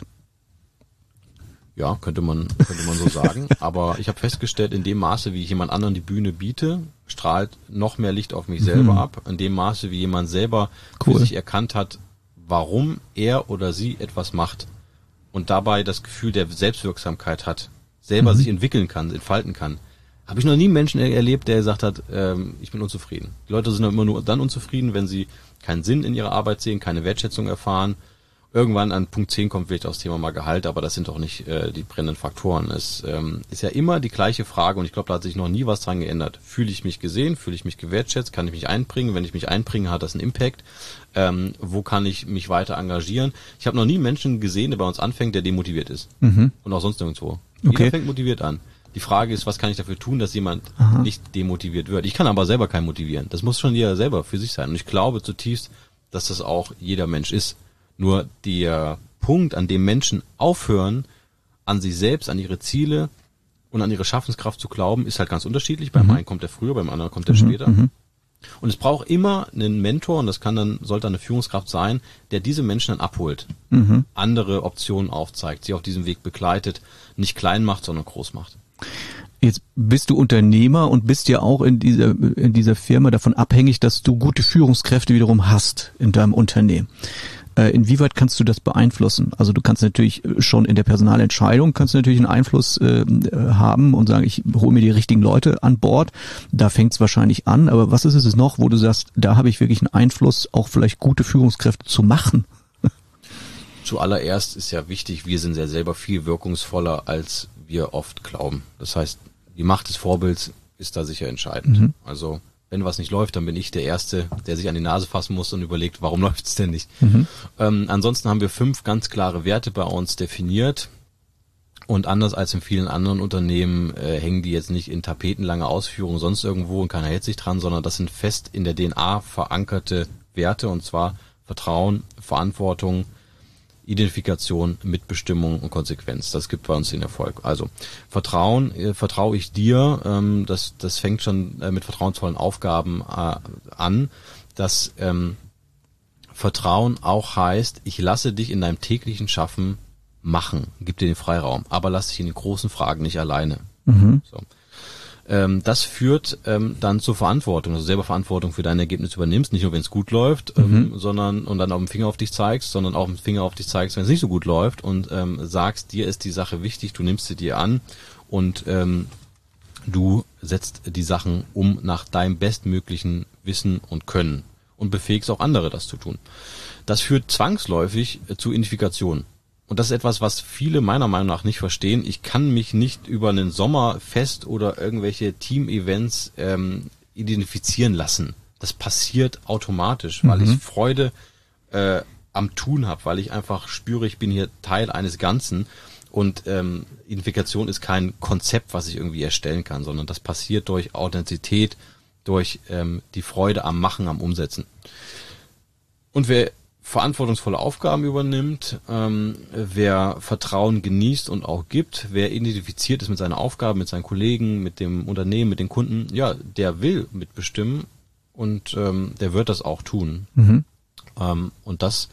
Ja, könnte man könnte man so sagen. Aber ich habe festgestellt, in dem Maße, wie ich jemand anderen die Bühne biete, strahlt noch mehr Licht auf mich selber mhm. ab. In dem Maße, wie jemand selber cool. für sich erkannt hat, warum er oder sie etwas macht und dabei das Gefühl der Selbstwirksamkeit hat, selber mhm. sich entwickeln kann, entfalten kann. Habe ich noch nie einen Menschen erlebt, der gesagt hat, ähm, ich bin unzufrieden. Die Leute sind immer nur dann unzufrieden, wenn sie keinen Sinn in ihrer Arbeit sehen, keine Wertschätzung erfahren. Irgendwann an Punkt zehn kommt vielleicht auch das Thema mal Gehalt, aber das sind doch nicht äh, die brennenden Faktoren. Es ähm, ist ja immer die gleiche Frage und ich glaube, da hat sich noch nie was dran geändert. Fühle ich mich gesehen? Fühle ich mich gewertschätzt? Kann ich mich einbringen? Wenn ich mich einbringe, hat das einen Impact. Ähm, wo kann ich mich weiter engagieren? Ich habe noch nie einen Menschen gesehen, der bei uns anfängt, der demotiviert ist. Mhm. Und auch sonst nirgendwo. Okay. Jeder fängt motiviert an. Die Frage ist, was kann ich dafür tun, dass jemand Aha. nicht demotiviert wird? Ich kann aber selber keinen motivieren. Das muss schon jeder selber für sich sein. Und ich glaube zutiefst, dass das auch jeder Mensch ist. Nur der Punkt, an dem Menschen aufhören, an sich selbst, an ihre Ziele und an ihre Schaffenskraft zu glauben, ist halt ganz unterschiedlich. Beim mhm. einen kommt er früher, beim anderen kommt er mhm. später. Mhm. Und es braucht immer einen Mentor, und das kann dann, sollte eine Führungskraft sein, der diese Menschen dann abholt, mhm. andere Optionen aufzeigt, sie auf diesem Weg begleitet, nicht klein macht, sondern groß macht. Jetzt bist du Unternehmer und bist ja auch in dieser, in dieser Firma davon abhängig, dass du gute Führungskräfte wiederum hast in deinem Unternehmen. Inwieweit kannst du das beeinflussen? Also du kannst natürlich schon in der Personalentscheidung kannst du natürlich einen Einfluss äh, haben und sagen, ich hole mir die richtigen Leute an Bord. Da fängt es wahrscheinlich an. Aber was ist es noch, wo du sagst, da habe ich wirklich einen Einfluss, auch vielleicht gute Führungskräfte zu machen? Zuallererst ist ja wichtig, wir sind ja selber viel wirkungsvoller, als wir oft glauben. Das heißt, die Macht des Vorbilds ist da sicher entscheidend. Mhm. Also wenn was nicht läuft, dann bin ich der Erste, der sich an die Nase fassen muss und überlegt, warum läuft es denn nicht? Mhm. Ähm, ansonsten haben wir fünf ganz klare Werte bei uns definiert. Und anders als in vielen anderen Unternehmen äh, hängen die jetzt nicht in tapetenlange Ausführungen sonst irgendwo und keiner hält sich dran, sondern das sind fest in der D N A verankerte Werte, und zwar Vertrauen, Verantwortung, Identifikation, Mitbestimmung und Konsequenz. Das gibt bei uns den Erfolg. Also Vertrauen, äh, vertraue ich dir, ähm, das das fängt schon äh, mit vertrauensvollen Aufgaben äh, an. Das ähm, Vertrauen auch heißt, ich lasse dich in deinem täglichen Schaffen machen, gib dir den Freiraum, aber lass dich in den großen Fragen nicht alleine. Mhm. So. Ähm, das führt ähm, dann zur Verantwortung, also selber Verantwortung für dein Ergebnis übernimmst, nicht nur wenn es gut läuft, ähm, mhm. sondern und dann auch den Finger auf dich zeigst, sondern auch den Finger auf dich zeigst, wenn es nicht so gut läuft und ähm, sagst, dir ist die Sache wichtig, du nimmst sie dir an und ähm, du setzt die Sachen um nach deinem bestmöglichen Wissen und Können und befähigst auch andere, das zu tun. Das führt zwangsläufig äh, zu Identifikation. Und das ist etwas, was viele meiner Meinung nach nicht verstehen. Ich kann mich nicht über einen Sommerfest oder irgendwelche Team-Events ähm, identifizieren lassen. Das passiert automatisch, weil mhm. ich Freude äh, am Tun habe, weil ich einfach spüre, ich bin hier Teil eines Ganzen. Und ähm, Identifikation ist kein Konzept, was ich irgendwie erstellen kann, sondern das passiert durch Authentizität, durch ähm, die Freude am Machen, am Umsetzen. Und wer verantwortungsvolle Aufgaben übernimmt, ähm, wer Vertrauen genießt und auch gibt, wer identifiziert ist mit seinen Aufgaben, mit seinen Kollegen, mit dem Unternehmen, mit den Kunden, ja, der will mitbestimmen und ähm, der wird das auch tun. Mhm. Ähm, und das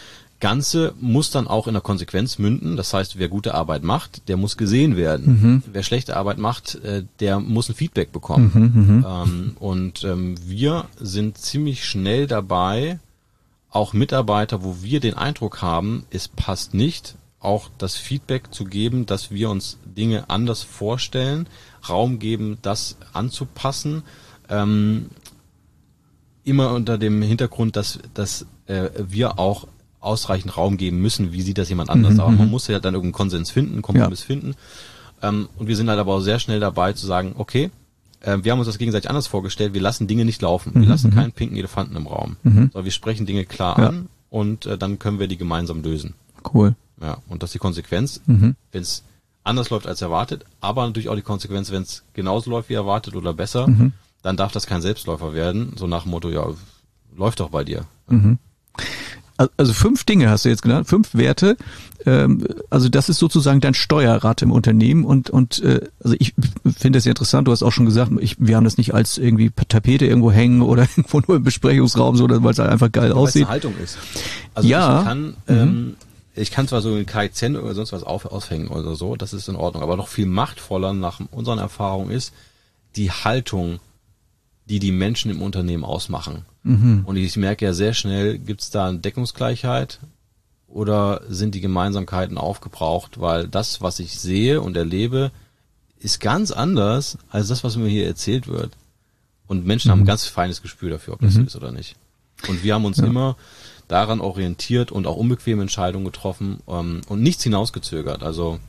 Ganze muss dann auch in der Konsequenz münden. Das heißt, wer gute Arbeit macht, der muss gesehen werden. Mhm. Wer schlechte Arbeit macht, äh, der muss ein Feedback bekommen. Mhm, ähm, und ähm, wir sind ziemlich schnell dabei, auch Mitarbeiter, wo wir den Eindruck haben, es passt nicht, auch das Feedback zu geben, dass wir uns Dinge anders vorstellen, Raum geben, das anzupassen, ähm, immer unter dem Hintergrund, dass, dass äh, wir auch ausreichend Raum geben müssen, wie sieht das jemand anders. Mhm, aber man muss ja dann irgendeinen Konsens finden, Kompromiss ja. finden. Ähm, und wir sind halt aber auch sehr schnell dabei zu sagen, okay, wir haben uns das gegenseitig anders vorgestellt, wir lassen Dinge nicht laufen, wir mhm, lassen keinen pinken Elefanten im Raum, mhm. sondern wir sprechen Dinge klar ja. an und äh, dann können wir die gemeinsam lösen. Cool. Ja, und das ist die Konsequenz, mhm. wenn es anders läuft als erwartet, aber natürlich auch die Konsequenz, wenn es genauso läuft wie erwartet oder besser, mhm. dann darf das kein Selbstläufer werden, so nach dem Motto, ja, läuft doch bei dir. Mhm. Also fünf Dinge hast du jetzt genannt, fünf Werte. Ähm, also das ist sozusagen dein Steuerrad im Unternehmen und und äh, also ich finde das sehr interessant. Du hast auch schon gesagt, ich, wir haben das nicht als irgendwie Tapete irgendwo hängen oder irgendwo nur im Besprechungsraum, so, weil es halt einfach geil ja, aussieht. Weil es eine Haltung ist. Also ja. ich kann mhm. ähm, ich kann zwar so ein K I Z oder sonst was auf, aushängen oder so, das ist in Ordnung, aber noch viel machtvoller nach unseren Erfahrungen ist die Haltung, die die Menschen im Unternehmen ausmachen. Mhm. Und ich merke ja sehr schnell, gibt es da eine Deckungsgleichheit oder sind die Gemeinsamkeiten aufgebraucht, weil das, was ich sehe und erlebe, ist ganz anders als das, was mir hier erzählt wird. Und Menschen mhm. haben ein ganz feines Gespür dafür, ob das mhm. so ist oder nicht. Und wir haben uns ja. immer daran orientiert und auch unbequeme Entscheidungen getroffen ähm, und nichts hinausgezögert. Also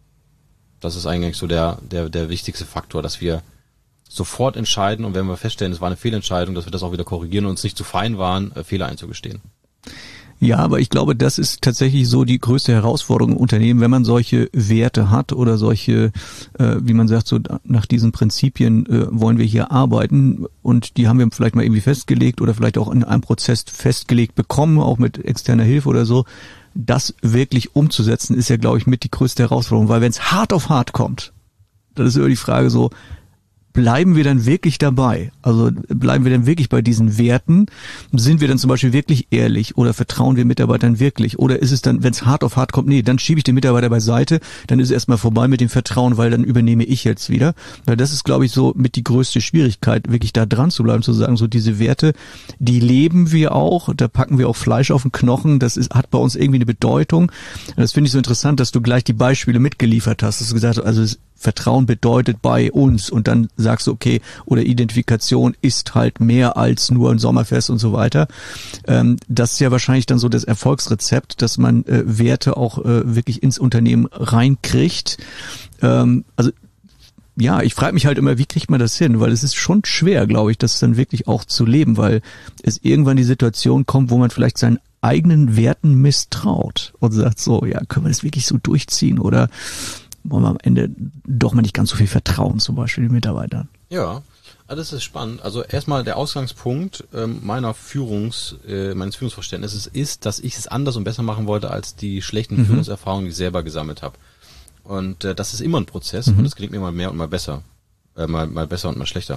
das ist eigentlich so der, der, der wichtigste Faktor, dass wir sofort entscheiden und wenn wir feststellen, es war eine Fehlentscheidung, dass wir das auch wieder korrigieren und uns nicht zu fein waren, Fehler einzugestehen. Ja, aber ich glaube, das ist tatsächlich so die größte Herausforderung im Unternehmen, wenn man solche Werte hat oder solche, äh, wie man sagt, so nach diesen Prinzipien äh, wollen wir hier arbeiten und die haben wir vielleicht mal irgendwie festgelegt oder vielleicht auch in einem Prozess festgelegt bekommen, auch mit externer Hilfe oder so. Das wirklich umzusetzen, ist ja, glaube ich, mit die größte Herausforderung, weil wenn es hart auf hart kommt, dann ist immer die Frage so, bleiben wir dann wirklich dabei? Also bleiben wir dann wirklich bei diesen Werten? Sind wir dann zum Beispiel wirklich ehrlich oder vertrauen wir Mitarbeitern wirklich? Oder ist es dann, wenn es hart auf hart kommt, nee, dann schiebe ich den Mitarbeiter beiseite, dann ist es erstmal vorbei mit dem Vertrauen, weil dann übernehme ich jetzt wieder. Weil das ist, glaube ich, so mit die größte Schwierigkeit, wirklich da dran zu bleiben, zu sagen, so diese Werte, die leben wir auch, da packen wir auch Fleisch auf den Knochen, das ist, hat bei uns irgendwie eine Bedeutung. Und das finde ich so interessant, dass du gleich die Beispiele mitgeliefert hast, dass du gesagt hast, also es Vertrauen bedeutet bei uns und dann sagst du, okay, oder Identifikation ist halt mehr als nur ein Sommerfest und so weiter. Ähm, das ist ja wahrscheinlich dann so das Erfolgsrezept, dass man äh, Werte auch äh, wirklich ins Unternehmen reinkriegt. Ähm, also ja, ich frage mich halt immer, wie kriegt man das hin? Weil es ist schon schwer, glaube ich, das dann wirklich auch zu leben, weil es irgendwann die Situation kommt, wo man vielleicht seinen eigenen Werten misstraut und sagt so, ja, können wir das wirklich so durchziehen oder wollen wir am Ende doch mal nicht ganz so viel vertrauen, zum Beispiel den Mitarbeitern. Ja, das ist spannend. Also erstmal der Ausgangspunkt ähm, meiner Führungs, äh, meines Führungsverständnisses ist, dass ich es anders und besser machen wollte als die schlechten mhm. Führungserfahrungen, die ich selber gesammelt habe. Und äh, das ist immer ein Prozess mhm. und das gelingt mir mal mehr und mal besser. Äh, mal, mal besser und mal schlechter.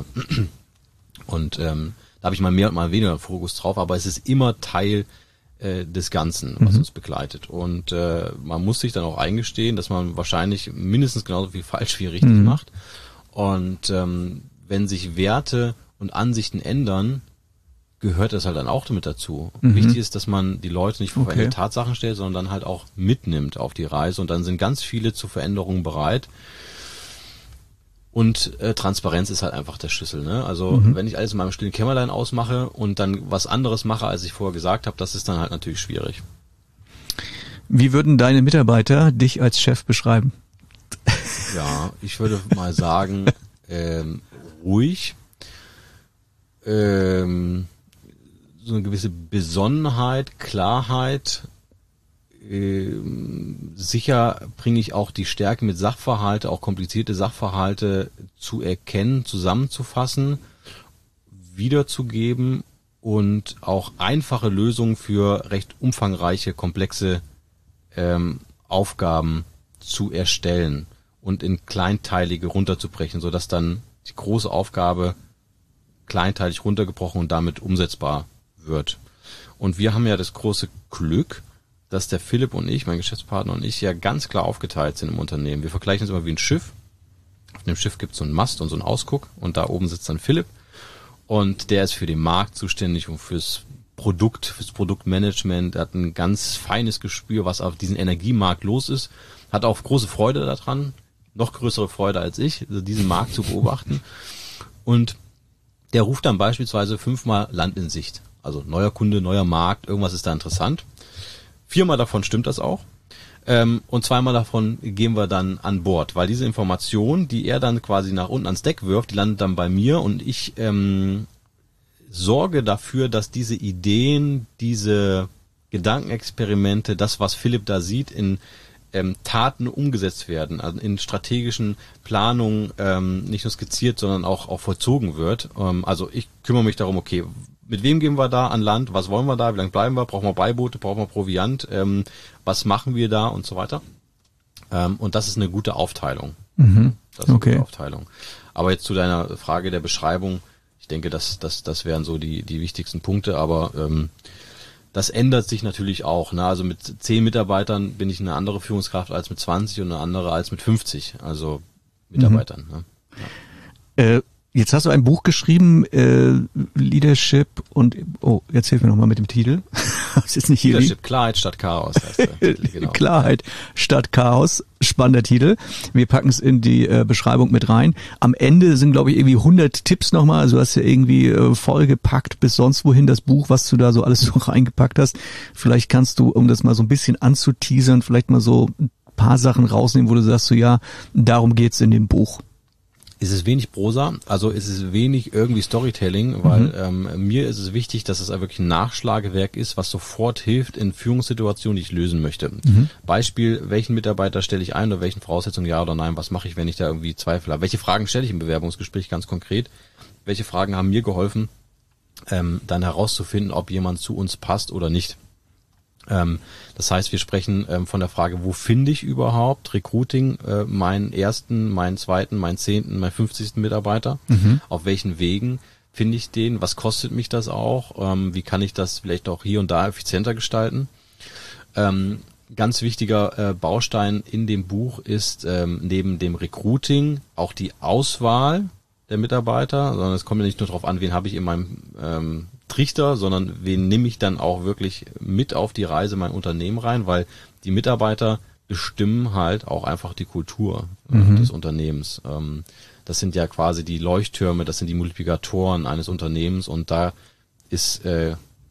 Und ähm, da habe ich mal mehr und mal weniger Fokus drauf, aber es ist immer Teil des Ganzen, was mhm. uns begleitet. Und äh, man muss sich dann auch eingestehen, dass man wahrscheinlich mindestens genauso viel falsch wie richtig mhm. macht. Und ähm, wenn sich Werte und Ansichten ändern, gehört das halt dann auch damit dazu. Mhm. Wichtig ist, dass man die Leute nicht vor okay. veränderte Tatsachen stellt, sondern dann halt auch mitnimmt auf die Reise. Und dann sind ganz viele zu Veränderungen bereit. Und äh, Transparenz ist halt einfach der Schlüssel. Ne? Also mhm. wenn ich alles in meinem stillen Kämmerlein ausmache und dann was anderes mache, als ich vorher gesagt habe, das ist dann halt natürlich schwierig. Wie würden deine Mitarbeiter dich als Chef beschreiben? Ja, ich würde mal sagen, ähm, ruhig, ähm, so eine gewisse Besonnenheit, Klarheit. Sicher bringe ich auch die Stärke mit Sachverhalte, auch komplizierte Sachverhalte zu erkennen, zusammenzufassen, wiederzugeben und auch einfache Lösungen für recht umfangreiche, komplexe ähm, Aufgaben zu erstellen und in kleinteilige runterzubrechen, sodass dann die große Aufgabe kleinteilig runtergebrochen und damit umsetzbar wird. Und wir haben ja das große Glück, dass der Philipp und ich, mein Geschäftspartner und ich, ja ganz klar aufgeteilt sind im Unternehmen. Wir vergleichen uns immer wie ein Schiff. Auf dem Schiff gibt es so einen Mast und so einen Ausguck und da oben sitzt dann Philipp und der ist für den Markt zuständig und fürs Produkt, fürs Produktmanagement. Er hat ein ganz feines Gespür, was auf diesem Energiemarkt los ist. Hat auch große Freude daran, noch größere Freude als ich, also diesen Markt zu beobachten. Und der ruft dann beispielsweise fünfmal Land in Sicht. Also neuer Kunde, neuer Markt, irgendwas ist da interessant. Viermal davon stimmt das auch. Ähm, und zweimal davon gehen wir dann an Bord, weil diese Information, die er dann quasi nach unten ans Deck wirft, die landet dann bei mir und ich ähm, sorge dafür, dass diese Ideen, diese Gedankenexperimente, das, was Philipp da sieht, in ähm, Taten umgesetzt werden, also in strategischen Planungen ähm, nicht nur skizziert, sondern auch, auch vollzogen wird. Ähm, also ich kümmere mich darum, okay, mit wem gehen wir da an Land, was wollen wir da, wie lange bleiben wir, brauchen wir Beiboote, brauchen wir Proviant, ähm, was machen wir da und so weiter. Ähm, und das ist eine gute Aufteilung. Mhm. Das ist eine okay. gute Aufteilung. Aber jetzt zu deiner Frage der Beschreibung, ich denke, das, das, das wären so die, die wichtigsten Punkte, aber ähm, das ändert sich natürlich auch. Ne? Also mit zehn Mitarbeitern bin ich eine andere Führungskraft als mit zwanzig und eine andere als mit fünfzig, also Mitarbeitern. Mhm. Ne? Ja. Äh, Jetzt hast du ein Buch geschrieben, äh, Leadership und, oh, jetzt hilf mir nochmal mit dem Titel. Das ist nicht hier. Leadership, Klarheit statt Chaos heißt der Titel, genau. Klarheit statt Chaos, spannender Titel. Wir packen es in die äh, Beschreibung mit rein. Am Ende sind, glaube ich, irgendwie hundert Tipps nochmal. Also du hast ja irgendwie äh, vollgepackt bis sonst wohin das Buch, was du da so alles so reingepackt hast. Vielleicht kannst du, um das mal so ein bisschen anzuteasern, vielleicht mal so ein paar Sachen rausnehmen, wo du sagst, so ja, darum geht's in dem Buch. Es ist wenig Prosa, also es ist wenig irgendwie Storytelling, weil mhm. ähm, mir ist es wichtig, dass es wirklich ein Nachschlagewerk ist, was sofort hilft in Führungssituationen, die ich lösen möchte. Mhm. Beispiel, welchen Mitarbeiter stelle ich ein oder welchen Voraussetzungen ja oder nein, was mache ich, wenn ich da irgendwie Zweifel habe? Welche Fragen stelle ich im Bewerbungsgespräch ganz konkret? Welche Fragen haben mir geholfen, ähm, dann herauszufinden, ob jemand zu uns passt oder nicht? Ähm, das heißt, wir sprechen ähm, von der Frage, wo finde ich überhaupt Recruiting, äh, meinen ersten, meinen zweiten, meinen zehnten, meinen fünfzigsten Mitarbeiter? Mhm. Auf welchen Wegen finde ich den? Was kostet mich das auch? Ähm, wie kann ich das vielleicht auch hier und da effizienter gestalten? Ähm, ganz wichtiger äh, Baustein in dem Buch ist ähm, neben dem Recruiting auch die Auswahl der Mitarbeiter, sondern es kommt ja nicht nur darauf an, wen habe ich in meinem ähm, Trichter, sondern wen nehme ich dann auch wirklich mit auf die Reise mein Unternehmen rein, weil die Mitarbeiter bestimmen halt auch einfach die Kultur mhm. äh, des Unternehmens. Ähm, das sind ja quasi die Leuchttürme, das sind die Multiplikatoren eines Unternehmens und da ist äh,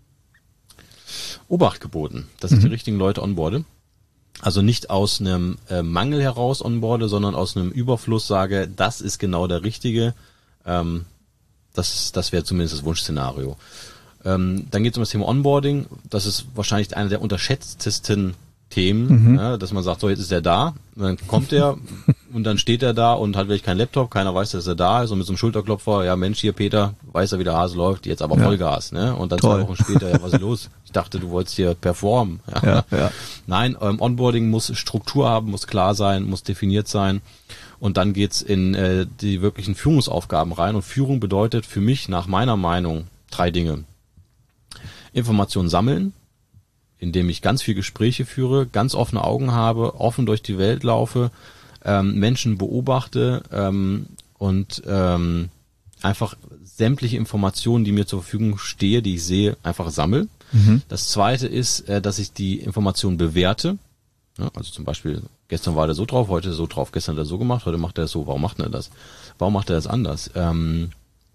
Obacht geboten, dass mhm. ich die richtigen Leute onboarde. Also nicht aus einem äh, Mangel heraus onboarde, sondern aus einem Überfluss sage, das ist genau der Richtige. Ähm, das das wäre zumindest das Wunschszenario. Ähm, dann geht es um das Thema Onboarding. Das ist wahrscheinlich einer der unterschätztesten Themen, mhm. ja, dass man sagt, so jetzt ist er da, und dann kommt er und dann steht er da und hat wirklich keinen Laptop, keiner weiß, dass er da ist und mit so einem Schulterklopfer, ja Mensch, hier Peter, weiß er, wie der Hase läuft, jetzt aber ja. Vollgas, ne? Und dann Toll. zwei Wochen später, ja was ist los? Ich dachte, du wolltest hier performen. Ja. Ja, ja. Nein, ähm, Onboarding muss Struktur haben, muss klar sein, muss definiert sein und dann geht's in äh, die wirklichen Führungsaufgaben rein und Führung bedeutet für mich nach meiner Meinung drei Dinge. Informationen sammeln, indem ich ganz viel Gespräche führe, ganz offene Augen habe, offen durch die Welt laufe, ähm, Menschen beobachte ähm, und ähm, einfach sämtliche Informationen, die mir zur Verfügung stehe, die ich sehe, einfach sammle. Mhm. Das zweite ist, äh, dass ich die Informationen bewerte. Ja, also zum Beispiel, gestern war der so drauf, heute so drauf, gestern hat er so gemacht, heute macht er das so. Warum macht er das? Warum macht er das anders? Ähm,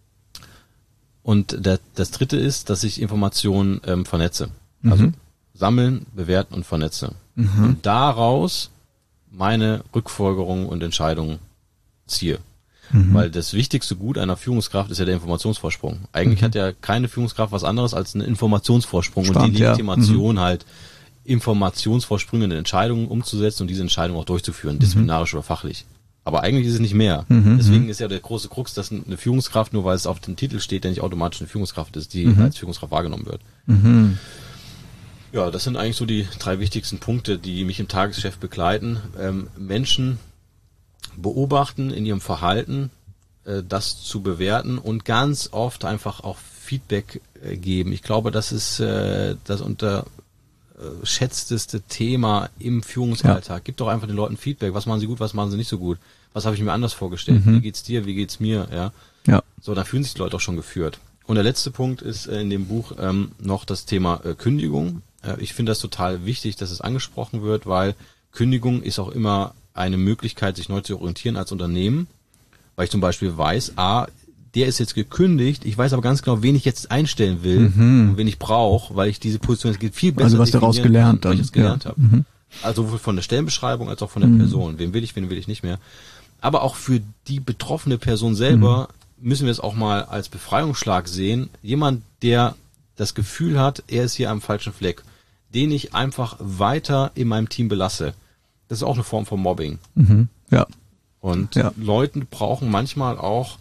und der, das dritte ist, dass ich Informationen ähm, vernetze. Mhm. Also sammeln, bewerten und vernetze. Mhm. Und daraus meine Rückfolgerungen und Entscheidungen ziehe. Mhm. Weil das wichtigste Gut einer Führungskraft ist ja der Informationsvorsprung. Eigentlich mhm. hat ja keine Führungskraft was anderes als einen Informationsvorsprung Stand, und die Legitimation ja. mhm. halt Informationsvorsprünge in Entscheidungen umzusetzen und diese Entscheidungen auch durchzuführen, mhm. disziplinarisch oder fachlich. Aber eigentlich ist es nicht mehr. Mhm. Deswegen ist ja der große Krux, dass eine Führungskraft, nur weil es auf dem Titel steht, der nicht automatisch eine Führungskraft ist, die mhm. als Führungskraft wahrgenommen wird. Mhm. Ja, das sind eigentlich so die drei wichtigsten Punkte, die mich im Tagesgeschäft begleiten. Ähm, Menschen beobachten in ihrem Verhalten, äh, das zu bewerten und ganz oft einfach auch Feedback äh, geben. Ich glaube, das ist äh, das unterschätzteste Thema im Führungsalltag. Ja. Gib doch einfach den Leuten Feedback. Was machen sie gut, was machen sie nicht so gut? Was habe ich mir anders vorgestellt? Mhm. Wie geht's dir, wie geht's mir? Ja. Ja. So, dann fühlen sich die Leute auch schon geführt. Und der letzte Punkt ist äh, in dem Buch ähm, noch das Thema äh, Kündigung. Ich finde das total wichtig, dass es angesprochen wird, weil Kündigung ist auch immer eine Möglichkeit, sich neu zu orientieren als Unternehmen, weil ich zum Beispiel weiß, ah, der ist jetzt gekündigt, ich weiß aber ganz genau, wen ich jetzt einstellen will mhm. und wen ich brauche, weil ich diese Position, es geht viel besser, also was daraus gelernt, kann, weil ich es gelernt ja. habe. Mhm. Also sowohl von der Stellenbeschreibung als auch von der mhm. Person, wen will ich, wen will ich nicht mehr. Aber auch für die betroffene Person selber mhm. müssen wir es auch mal als Befreiungsschlag sehen. Jemand, der das Gefühl hat, er ist hier am falschen Fleck, den ich einfach weiter in meinem Team belasse. Das ist auch eine Form von Mobbing. Mhm, ja. Und ja. Leuten brauchen manchmal auch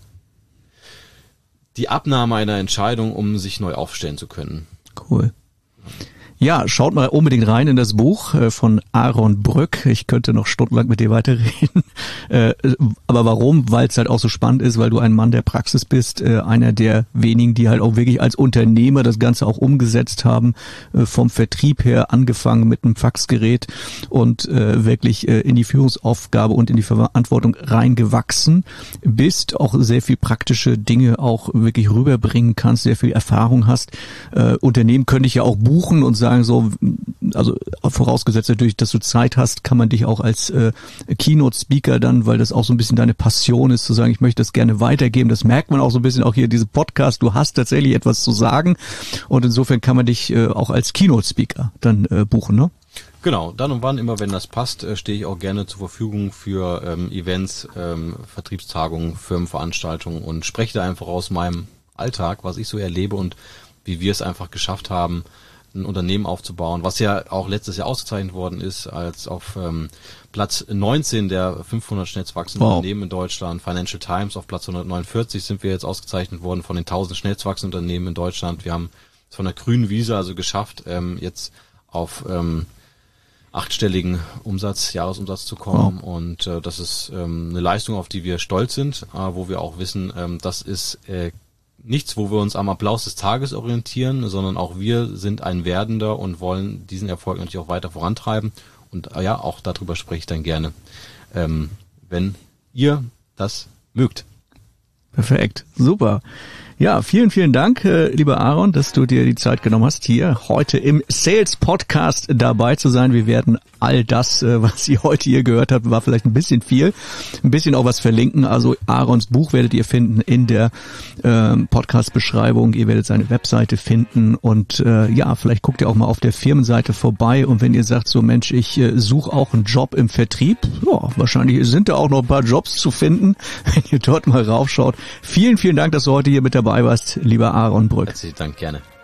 die Abnahme einer Entscheidung, um sich neu aufstellen zu können. Cool. Ja, schaut mal unbedingt rein in das Buch von Aaron Brück. Ich könnte noch stundenlang mit dir weiterreden. Aber warum? Weil es halt auch so spannend ist, weil du ein Mann der Praxis bist, einer der wenigen, die halt auch wirklich als Unternehmer das Ganze auch umgesetzt haben, vom Vertrieb her angefangen mit einem Faxgerät und wirklich in die Führungsaufgabe und in die Verantwortung reingewachsen bist, auch sehr viel praktische Dinge auch wirklich rüberbringen kannst, sehr viel Erfahrung hast. Unternehmen könnte ich ja auch buchen und sagen, so, also vorausgesetzt natürlich, dass du Zeit hast, kann man dich auch als äh, Keynote-Speaker dann, weil das auch so ein bisschen deine Passion ist, zu sagen, ich möchte das gerne weitergeben. Das merkt man auch so ein bisschen auch hier in diesem Podcast. Du hast tatsächlich etwas zu sagen und insofern kann man dich äh, auch als Keynote-Speaker dann äh, buchen, ne? Genau, dann und wann, immer wenn das passt, äh, stehe ich auch gerne zur Verfügung für ähm, Events, ähm, Vertriebstagungen, Firmenveranstaltungen und spreche da einfach aus meinem Alltag, was ich so erlebe und wie wir es einfach geschafft haben, ein Unternehmen aufzubauen, was ja auch letztes Jahr ausgezeichnet worden ist, als auf ähm, Platz neunzehn der fünfhundert schnellst wachsenden wow. Unternehmen in Deutschland. Financial Times auf Platz hundertneunundvierzig sind wir jetzt ausgezeichnet worden von den tausend schnellst wachsenden Unternehmen in Deutschland. Wir haben es von der grünen Wiese also geschafft, ähm, jetzt auf ähm, achtstelligen Umsatz, Jahresumsatz zu kommen wow. und äh, das ist ähm, eine Leistung, auf die wir stolz sind, äh, wo wir auch wissen, ähm, das ist äh, nichts, wo wir uns am Applaus des Tages orientieren, sondern auch wir sind ein Werdender und wollen diesen Erfolg natürlich auch weiter vorantreiben und äh, ja, auch darüber spreche ich dann gerne, ähm, wenn ihr das mögt. Perfekt, super. Ja, vielen, vielen Dank, äh, lieber Aaron, dass du dir die Zeit genommen hast, hier heute im Sales Podcast dabei zu sein. Wir werden all das, äh, was ihr heute hier gehört habt, war vielleicht ein bisschen viel, ein bisschen auch was verlinken. Also Aarons Buch werdet ihr finden in der äh, Podcast-Beschreibung. Ihr werdet seine Webseite finden und äh, ja, vielleicht guckt ihr auch mal auf der Firmenseite vorbei. Und wenn ihr sagt, so Mensch, ich äh, suche auch einen Job im Vertrieb, ja, wahrscheinlich sind da auch noch ein paar Jobs zu finden, wenn ihr dort mal raufschaut. Vielen, vielen Dank, dass du heute hier mit dabei warst, lieber Aaron Brück. Herzlichen Dank, gerne.